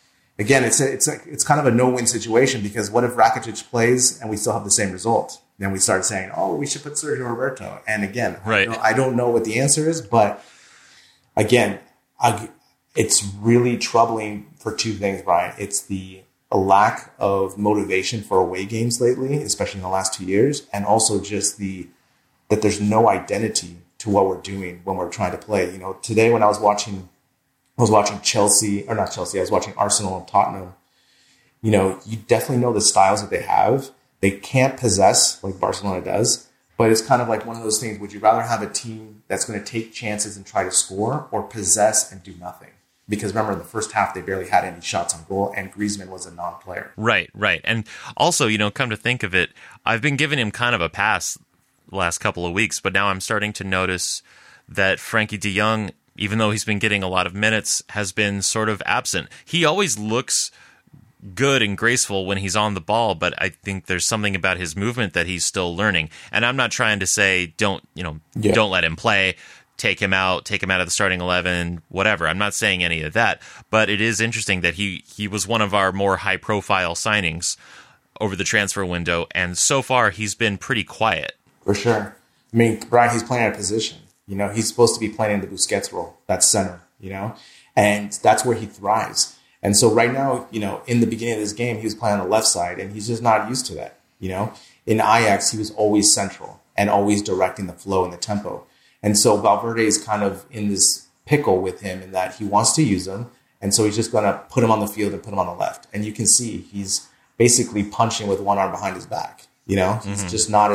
it's kind of a no-win situation, because what if Rakitic plays and we still have the same result? Then we start saying, oh, we should put Sergio Roberto. And again, right. I don't know what the answer is, but again, it's really troubling for two things, Brian. It's the a lack of motivation for away games lately, especially in the last 2 years, and also just that there's no identity to what we're doing when we're trying to play. You know, today when I was watching Chelsea, or not Chelsea, I was watching Arsenal and Tottenham. You know, you definitely know the styles that they have. They can't possess like Barcelona does, but it's kind of like one of those things. Would you rather have a team that's going to take chances and try to score, or possess and do nothing? Because remember, in the first half, they barely had any shots on goal, and Griezmann was a non-player. Right. And also, you know, come to think of it, I've been giving him kind of a pass the last couple of weeks, but now I'm starting to notice that Frankie de Jong, even though he's been getting a lot of minutes, has been sort of absent. He always looks good and graceful when he's on the ball, but I think there's something about his movement that he's still learning. And I'm not trying to say don't let him play. Take him out of the starting 11, whatever. I'm not saying any of that, but it is interesting that he was one of our more high-profile signings over the transfer window, and so far he's been pretty quiet. For sure. I mean, Brian, he's playing out of position. You know, he's supposed to be playing in the Busquets role. That's center, you know, and that's where he thrives. And so right now, you know, in the beginning of this game, he was playing on the left side, and he's just not used to that, you know. In Ajax, he was always central and always directing the flow and the tempo. And so Valverde is kind of in this pickle with him in that he wants to use him. And so he's just going to put him on the field and put him on the left. And you can see he's basically punching with one arm behind his back. You know, he's just not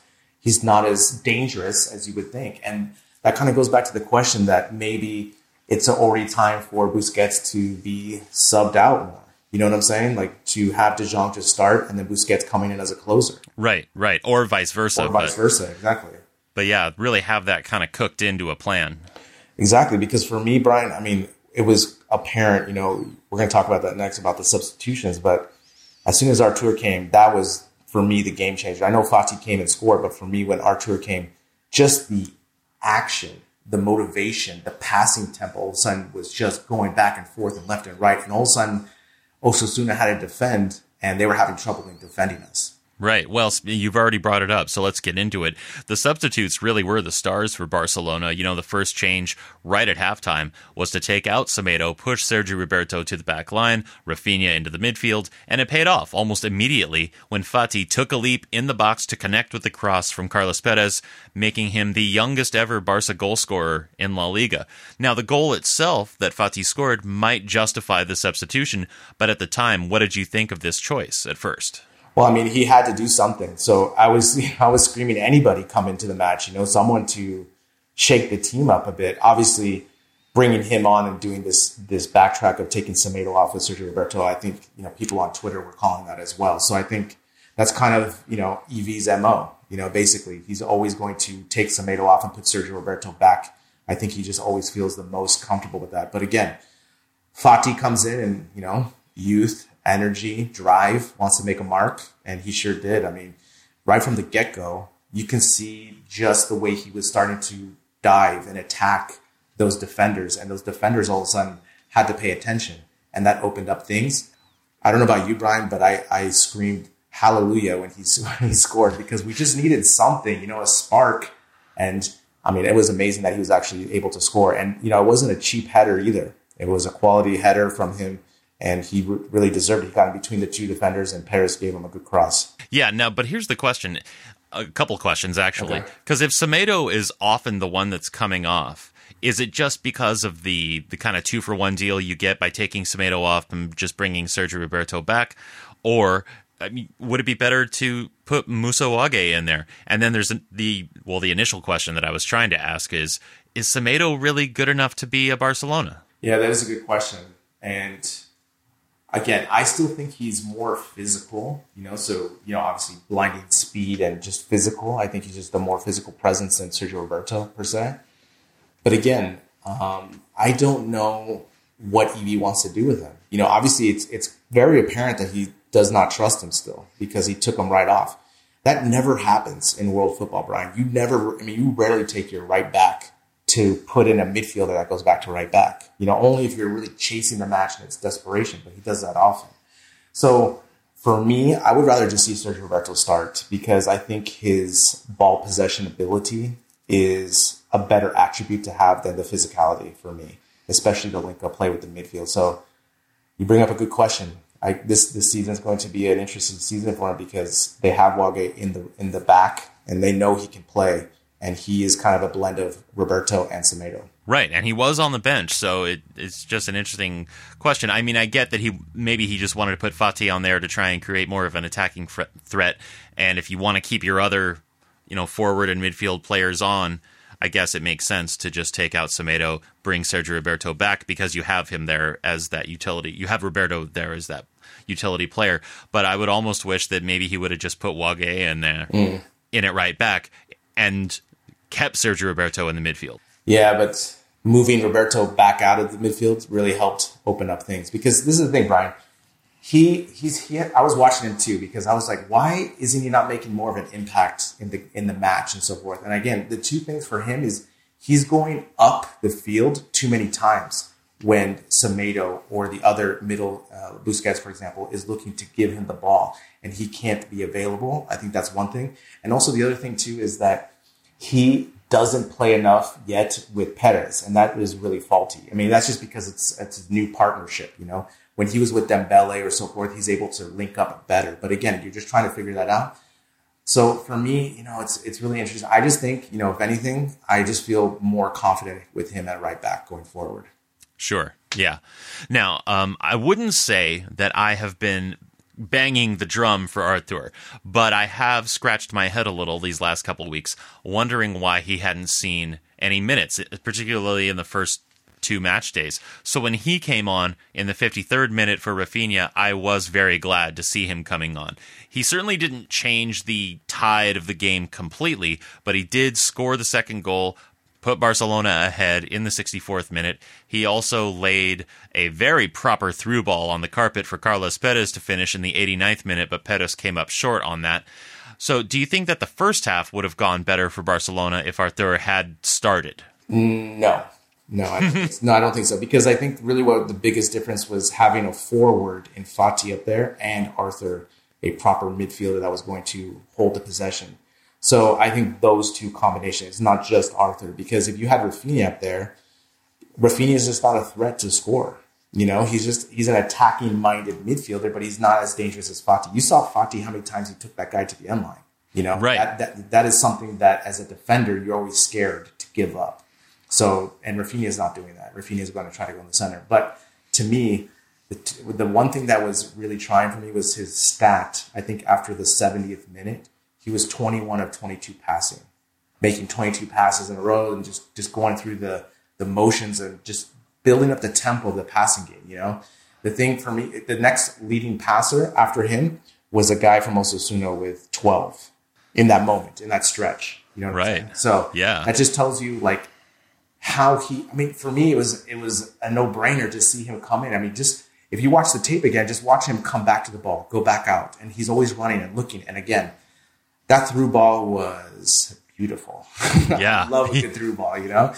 as dangerous as you would think. And that kind of goes back to the question that maybe it's already time for Busquets to be subbed out more. You know what I'm saying? Like to have De Jong just start and then Busquets coming in as a closer. Right. Or vice versa. Exactly. But yeah, really have that kind of cooked into a plan. Exactly, because for me, Brian, I mean, it was apparent, you know, we're going to talk about that next, about the substitutions, but as soon as Artur came, that was, for me, the game changer. I know Fati came and scored, but for me, when Artur came, just the action, the motivation, the passing tempo, all of a sudden was just going back and forth and left and right, and all of a sudden, Osasuna had to defend, and they were having trouble in defending us. Right. Well, you've already brought it up, so let's get into it. The substitutes really were the stars for Barcelona. You know, the first change right at halftime was to take out Semedo, push Sergio Roberto to the back line, Rafinha into the midfield, and it paid off almost immediately when Fati took a leap in the box to connect with the cross from Carlos Perez, making him the youngest ever Barca goal scorer in La Liga. Now, the goal itself that Fati scored might justify the substitution, but at the time, what did you think of this choice at first? Well, I mean, he had to do something. So I was screaming, anybody come into the match, you know, someone to shake the team up a bit. Obviously, bringing him on and doing this backtrack of taking Semedo off with Sergio Roberto, I think, you know, people on Twitter were calling that as well. So I think that's kind of, you know, EV's MO. You know, basically, he's always going to take Semedo off and put Sergio Roberto back. I think he just always feels the most comfortable with that. But again, Fati comes in and, you know, youth, energy, drive, wants to make a mark, and he sure did. I mean, right from the get-go, you can see just the way he was starting to dive and attack those defenders, and those defenders all of a sudden had to pay attention, and that opened up things. I don't know about you, Brian, but I screamed hallelujah when he scored, because we just needed something, you know, a spark. And I mean, it was amazing that he was actually able to score. And, you know, it wasn't a cheap header either. It was a quality header from him. And he really deserved it. He got in between the two defenders, and Perez gave him a good cross. Yeah, no, but here's the question. A couple questions, actually. Because if Semedo is often the one that's coming off, is it just because of the kind of 2-for-1 deal you get by taking Semedo off and just bringing Sergio Roberto back? Or I mean, would it be better to put Musa Wagué in there? And then there's the initial question that I was trying to ask is Semedo really good enough to be a Barcelona? Yeah, that is a good question. And again, I still think he's more physical, you know, so, you know, obviously blinding speed and just physical. I think he's just a more physical presence than Sergio Roberto, per se. But again, I don't know what EV wants to do with him. You know, obviously it's very apparent that he does not trust him still, because he took him right off. That never happens in world football, Brian. You rarely take your right back to put in a midfielder that goes back to right back. You know, only if you're really chasing the match and it's desperation, but he does that often. So for me, I would rather just see Sergio Roberto start, because I think his ball possession ability is a better attribute to have than the physicality for me, especially the link-up play with the midfield. So you bring up a good question. this season is going to be an interesting season for him because they have Wague in the back, and they know he can play, and he is kind of a blend of Roberto and Semedo. Right, and he was on the bench, so it's just an interesting question. I mean, I get that he just wanted to put Fati on there to try and create more of an attacking threat, and if you want to keep your other, forward and midfield players on, I guess it makes sense to just take out Semedo, bring Sergio Roberto back because you have him there as that utility. You have Roberto there as that utility player, but I would almost wish that maybe he would have just put Wague in there, in it right back, and kept Sergio Roberto in the midfield. Yeah, but moving Roberto back out of the midfield really helped open up things. Because this is the thing, Brian. I was watching him too because I was like, why isn't he not making more of an impact in the match and so forth? And again, the two things for him is he's going up the field too many times when Semedo or the other middle, Busquets, for example, is looking to give him the ball and he can't be available. I think that's one thing. And also the other thing too is that he doesn't play enough yet with Perez, and that is really faulty. I mean, that's just because it's a new partnership, When he was with Dembele or so forth, he's able to link up better. But again, you're just trying to figure that out. So for me, it's really interesting. I just think, if anything, I just feel more confident with him at right back going forward. Sure. Yeah. Now, I wouldn't say that I have been banging the drum for Arthur, but I have scratched my head a little these last couple of weeks, wondering why he hadn't seen any minutes, particularly in the first 2 match days. So when he came on in the 53rd minute for Rafinha, I was very glad to see him coming on. He certainly didn't change the tide of the game completely, but he did score the second goal, put Barcelona ahead in the 64th minute. He also laid a very proper through ball on the carpet for Carlos Perez to finish in the 89th minute, but Perez came up short on that. So do you think that the first half would have gone better for Barcelona if Arthur had started? No, I don't think so. Because I think really what the biggest difference was having a forward in Fati up there and Arthur, a proper midfielder that was going to hold the possession. So I think those two combinations, not just Arthur, because if you had Rafinha up there, Rafinha is just not a threat to score. He's an attacking minded midfielder, but he's not as dangerous as Fati. You saw Fati, how many times he took that guy to the end line. Right. That is something that as a defender, you're always scared to give up. So, and Rafinha is not doing that. Rafinha is going to try to go in the center. But to me, the one thing that was really trying for me was his stat. I think after the 70th minute, he was 21 of 22 passing, making 22 passes in a row and just going through the motions and just building up the tempo of the passing game, The thing for me, the next leading passer after him was a guy from Osasuna with 12 in that moment, in that stretch. You know what I'm saying? So yeah, that just tells you like how for me, it was a no-brainer to see him come in. I mean, just if you watch the tape again, just watch him come back to the ball, go back out, and he's always running and looking. And again, that through ball was beautiful. Yeah. I love a good through ball,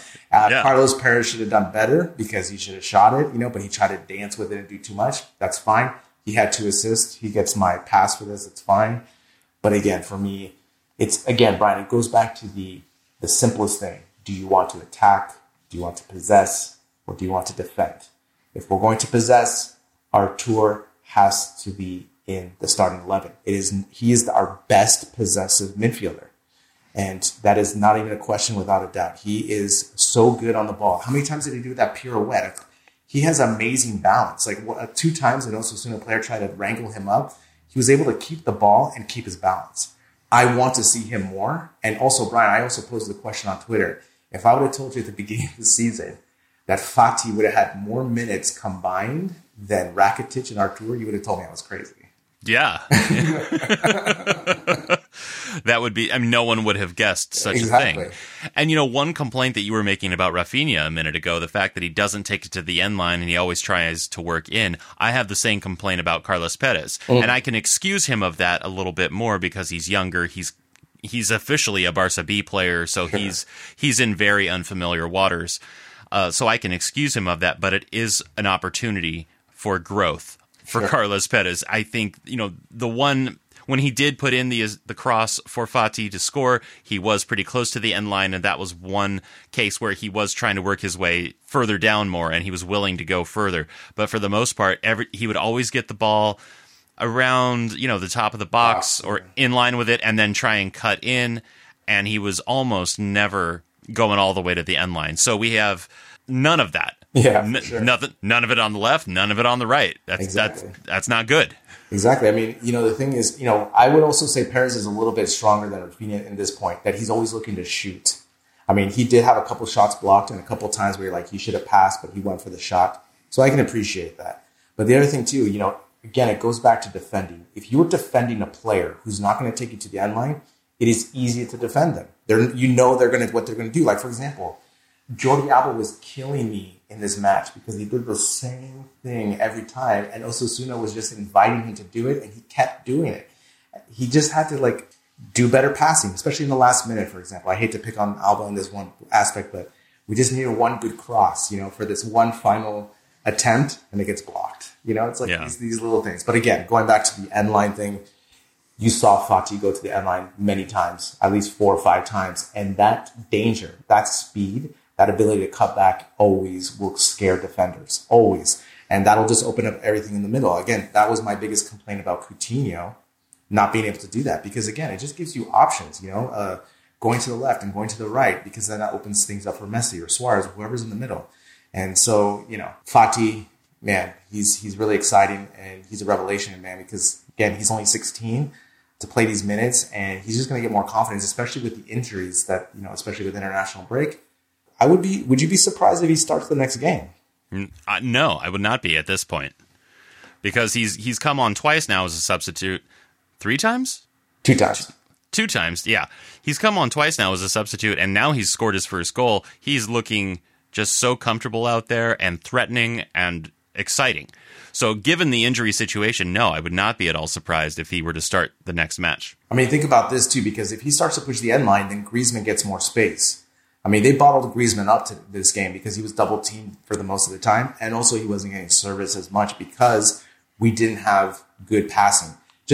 Carlos Perez should have done better because he should have shot it, but he tried to dance with it and do too much. That's fine. He had 2 assists. He gets my pass for this. It's fine. But again, for me, Brian, it goes back to the simplest thing. Do you want to attack? Do you want to possess? Or do you want to defend? If we're going to possess, Artur has to be in the starting 11. He is our best possessive midfielder. And that is not even a question without a doubt. He is so good on the ball. How many times did he do that pirouette? He has amazing balance. Like 2 times an Osasuna player tried to wrangle him up. He was able to keep the ball and keep his balance. I want to see him more. And also, Brian, I also posed the question on Twitter. If I would have told you at the beginning of the season that Fati would have had more minutes combined than Rakitic and Artur, you would have told me I was crazy. Yeah. That would be, no one would have guessed such a thing. And, one complaint that you were making about Rafinha a minute ago, the fact that he doesn't take it to the end line and he always tries to work in, I have the same complaint about Carlos Perez. And I can excuse him of that a little bit more because he's younger. He's officially a Barca B player, so he's in very unfamiliar waters. So I can excuse him of that, but it is an opportunity for growth for Carlos Perez. I think, the one when he did put in the cross for Fati to score, he was pretty close to the end line, and that was one case where he was trying to work his way further down more, and he was willing to go further. But for the most part, he would always get the ball around, the top of the box or in line with it, and then try and cut in, and he was almost never going all the way to the end line. So we have none of that. Yeah, sure. None of it on the left, none of it on the right. That's not good. Exactly. I mean, the thing is, I would also say Perez is a little bit stronger than Rafinha in this point, that he's always looking to shoot. I mean, he did have a couple shots blocked and a couple times where you're like, he should have passed, but he went for the shot. So I can appreciate that. But the other thing too, again, it goes back to defending. If you're defending a player who's not going to take you to the end line, it is easier to defend them. They're going to what they're going to do. Like, for example, Jordi Alba was killing me in this match because he did the same thing every time, and Osasuna was just inviting him to do it, and he kept doing it. He just had to do better passing, especially in the last minute, for example. I hate to pick on Alba in this one aspect, but we just needed one good cross, for this one final attempt, and it gets blocked. It's like these little things. But again, going back to the end line thing, you saw Fati go to the end line many times, at least 4 or 5 times, and that danger, that speed, that ability to cut back always will scare defenders, always. And that'll just open up everything in the middle. Again, that was my biggest complaint about Coutinho not being able to do that. Because, again, it just gives you options, going to the left and going to the right, because then that opens things up for Messi or Suarez, whoever's in the middle. And so, Fati, man, he's really exciting, and he's a revelation, man, because, again, he's only 16 to play these minutes, and he's just going to get more confidence, especially with the injuries that, especially with international break. Would you be surprised if he starts the next game? No, I would not be at this point, because he's come on twice now as a substitute. 3 times? 2 times. 2 times, yeah. He's come on twice now as a substitute, and now he's scored his first goal. He's looking just so comfortable out there and threatening and exciting. So given the injury situation, no, I would not be at all surprised if he were to start the next match. I mean, think about this too, because if he starts to push the end line, then Griezmann gets more space. I mean, they bottled Griezmann up to this game because he was double teamed for the most of the time. And also he wasn't getting service as much because we didn't have good passing.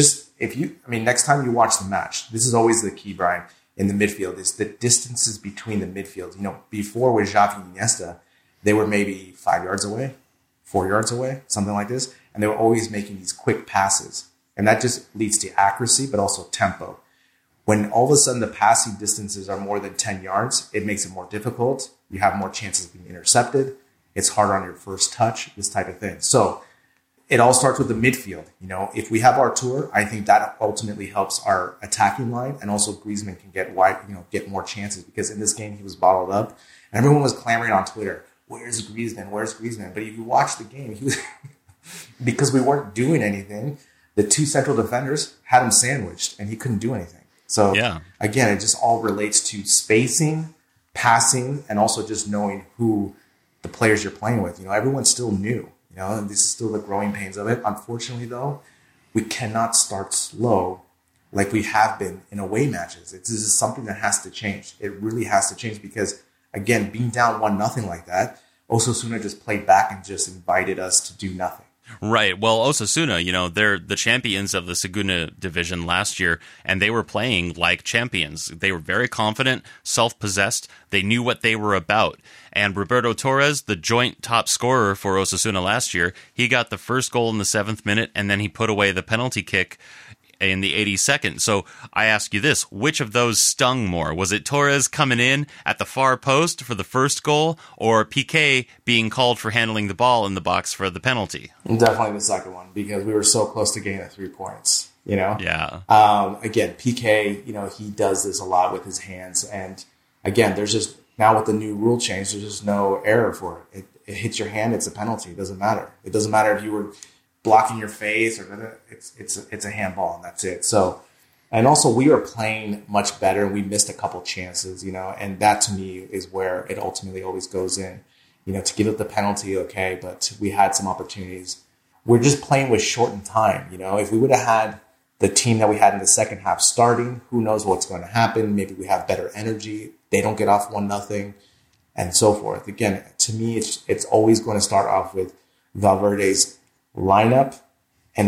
Next time you watch the match, this is always the key, Brian, in the midfield, is the distances between the midfield. Before with Xavi and Iniesta, they were maybe 5 yards away, 4 yards away, something like this. And they were always making these quick passes. And that just leads to accuracy, but also tempo. When all of a sudden the passing distances are more than 10 yards, it makes it more difficult. You have more chances of being intercepted. It's harder on your first touch, this type of thing. So it all starts with the midfield. If we have Artur, I think that ultimately helps our attacking line, and also Griezmann can get wide, get more chances, because in this game he was bottled up, and everyone was clamoring on Twitter, "Where's Griezmann? Where's Griezmann?" But if you watch the game, he was because we weren't doing anything. The 2 central defenders had him sandwiched, and he couldn't do anything. So Again, it just all relates to spacing, passing, and also just knowing who the players you're playing with. Everyone's still new. And this is still the growing pains of it. Unfortunately, though, we cannot start slow like we have been in away matches. This is something that has to change. It really has to change because, again, being down 1-0 like that, Osasuna just played back and just invited us to do nothing. Right. Well, Osasuna, they're the champions of the Segunda Division last year, and they were playing like champions. They were very confident, self-possessed. They knew what they were about. And Roberto Torres, the joint top scorer for Osasuna last year, he got the first goal in the 7th minute, and then he put away the penalty kick in the 82nd. So I ask you this, which of those stung more? Was it Torres coming in at the far post for the first goal, or Piqué being called for handling the ball in the box for the penalty? Definitely the second one, because we were so close to getting the 3 points, Yeah. Again, Piqué, he does this a lot with his hands. And again, there's just, now with the new rule change, there's just no error for it. It hits your hand, it's a penalty. It doesn't matter. It doesn't matter if you were blocking your face or it's a handball, and that's it. So, and also we were playing much better, and we missed a couple chances, and that to me is where it ultimately always goes in, to give up the penalty. Okay. But we had some opportunities. We're just playing with shortened time. If we would have had the team that we had in the second half starting, who knows what's going to happen? Maybe we have better energy. They don't get off 1-0 and so forth. Again, to me, it's always going to start off with Valverde's lineup and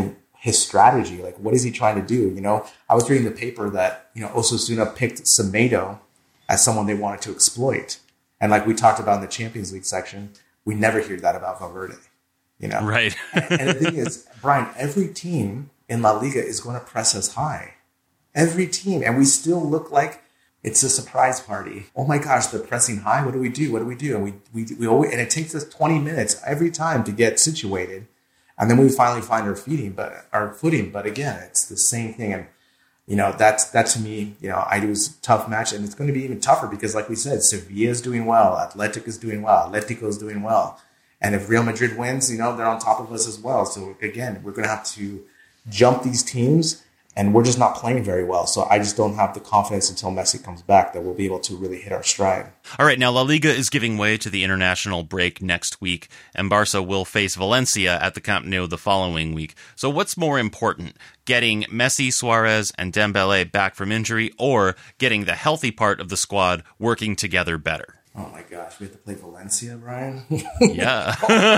his strategy. Like, what is he trying to do? I was reading the paper that, Osasuna picked Semedo as someone they wanted to exploit. And like we talked about in the Champions League section, we never hear that about Valverde, Right. And the thing is, Brian, every team in La Liga is going to press us high. Every team. And we still look like it's a surprise party. Oh my gosh, they're pressing high. What do we do? And we always, and it takes us 20 minutes every time to get situated. And then we finally find our footing. But again, it's the same thing. And, that to me, it was a tough match. And it's going to be even tougher because, like we said, Sevilla is doing well. Atletico is doing well. And if Real Madrid wins, they're on top of us as well. So again, we're going to have to jump these teams. And we're just not playing very well. So I just don't have the confidence until Messi comes back that we'll be able to really hit our stride. All right, now La Liga is giving way to the international break next week, and Barca will face Valencia at the Camp Nou the following week. So what's more important, getting Messi, Suarez, and Dembele back from injury, or getting the healthy part of the squad working together better? Oh my gosh, we have to play Valencia, Brian? Yeah.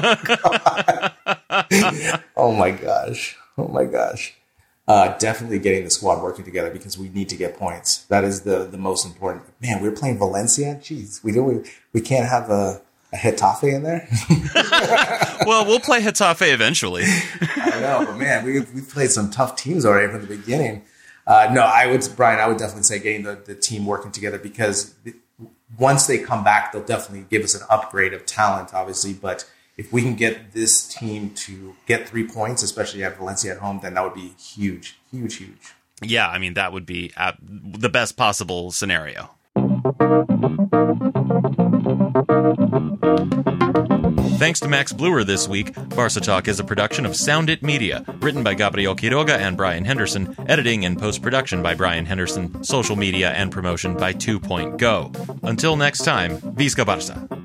Oh my gosh. Definitely getting the squad working together because we need to get points. That is the most important. Man, we're playing Valencia. Jeez, we can't have a Getafe in there. Well, we'll play Getafe eventually. I know, but man, we've played some tough teams already from the beginning. Brian, I would definitely say getting the team working together because once they come back, they'll definitely give us an upgrade of talent, obviously, but if we can get this team to get 3 points, especially at Valencia at home, then that would be huge, huge, huge. Yeah, I mean, that would be the best possible scenario. Thanks to Max Bluer this week. Barca Talk is a production of Sound It Media, written by Gabriel Quiroga and Brian Henderson, editing and post-production by Brian Henderson, social media and promotion by 2.go. Until next time, Visca Barca.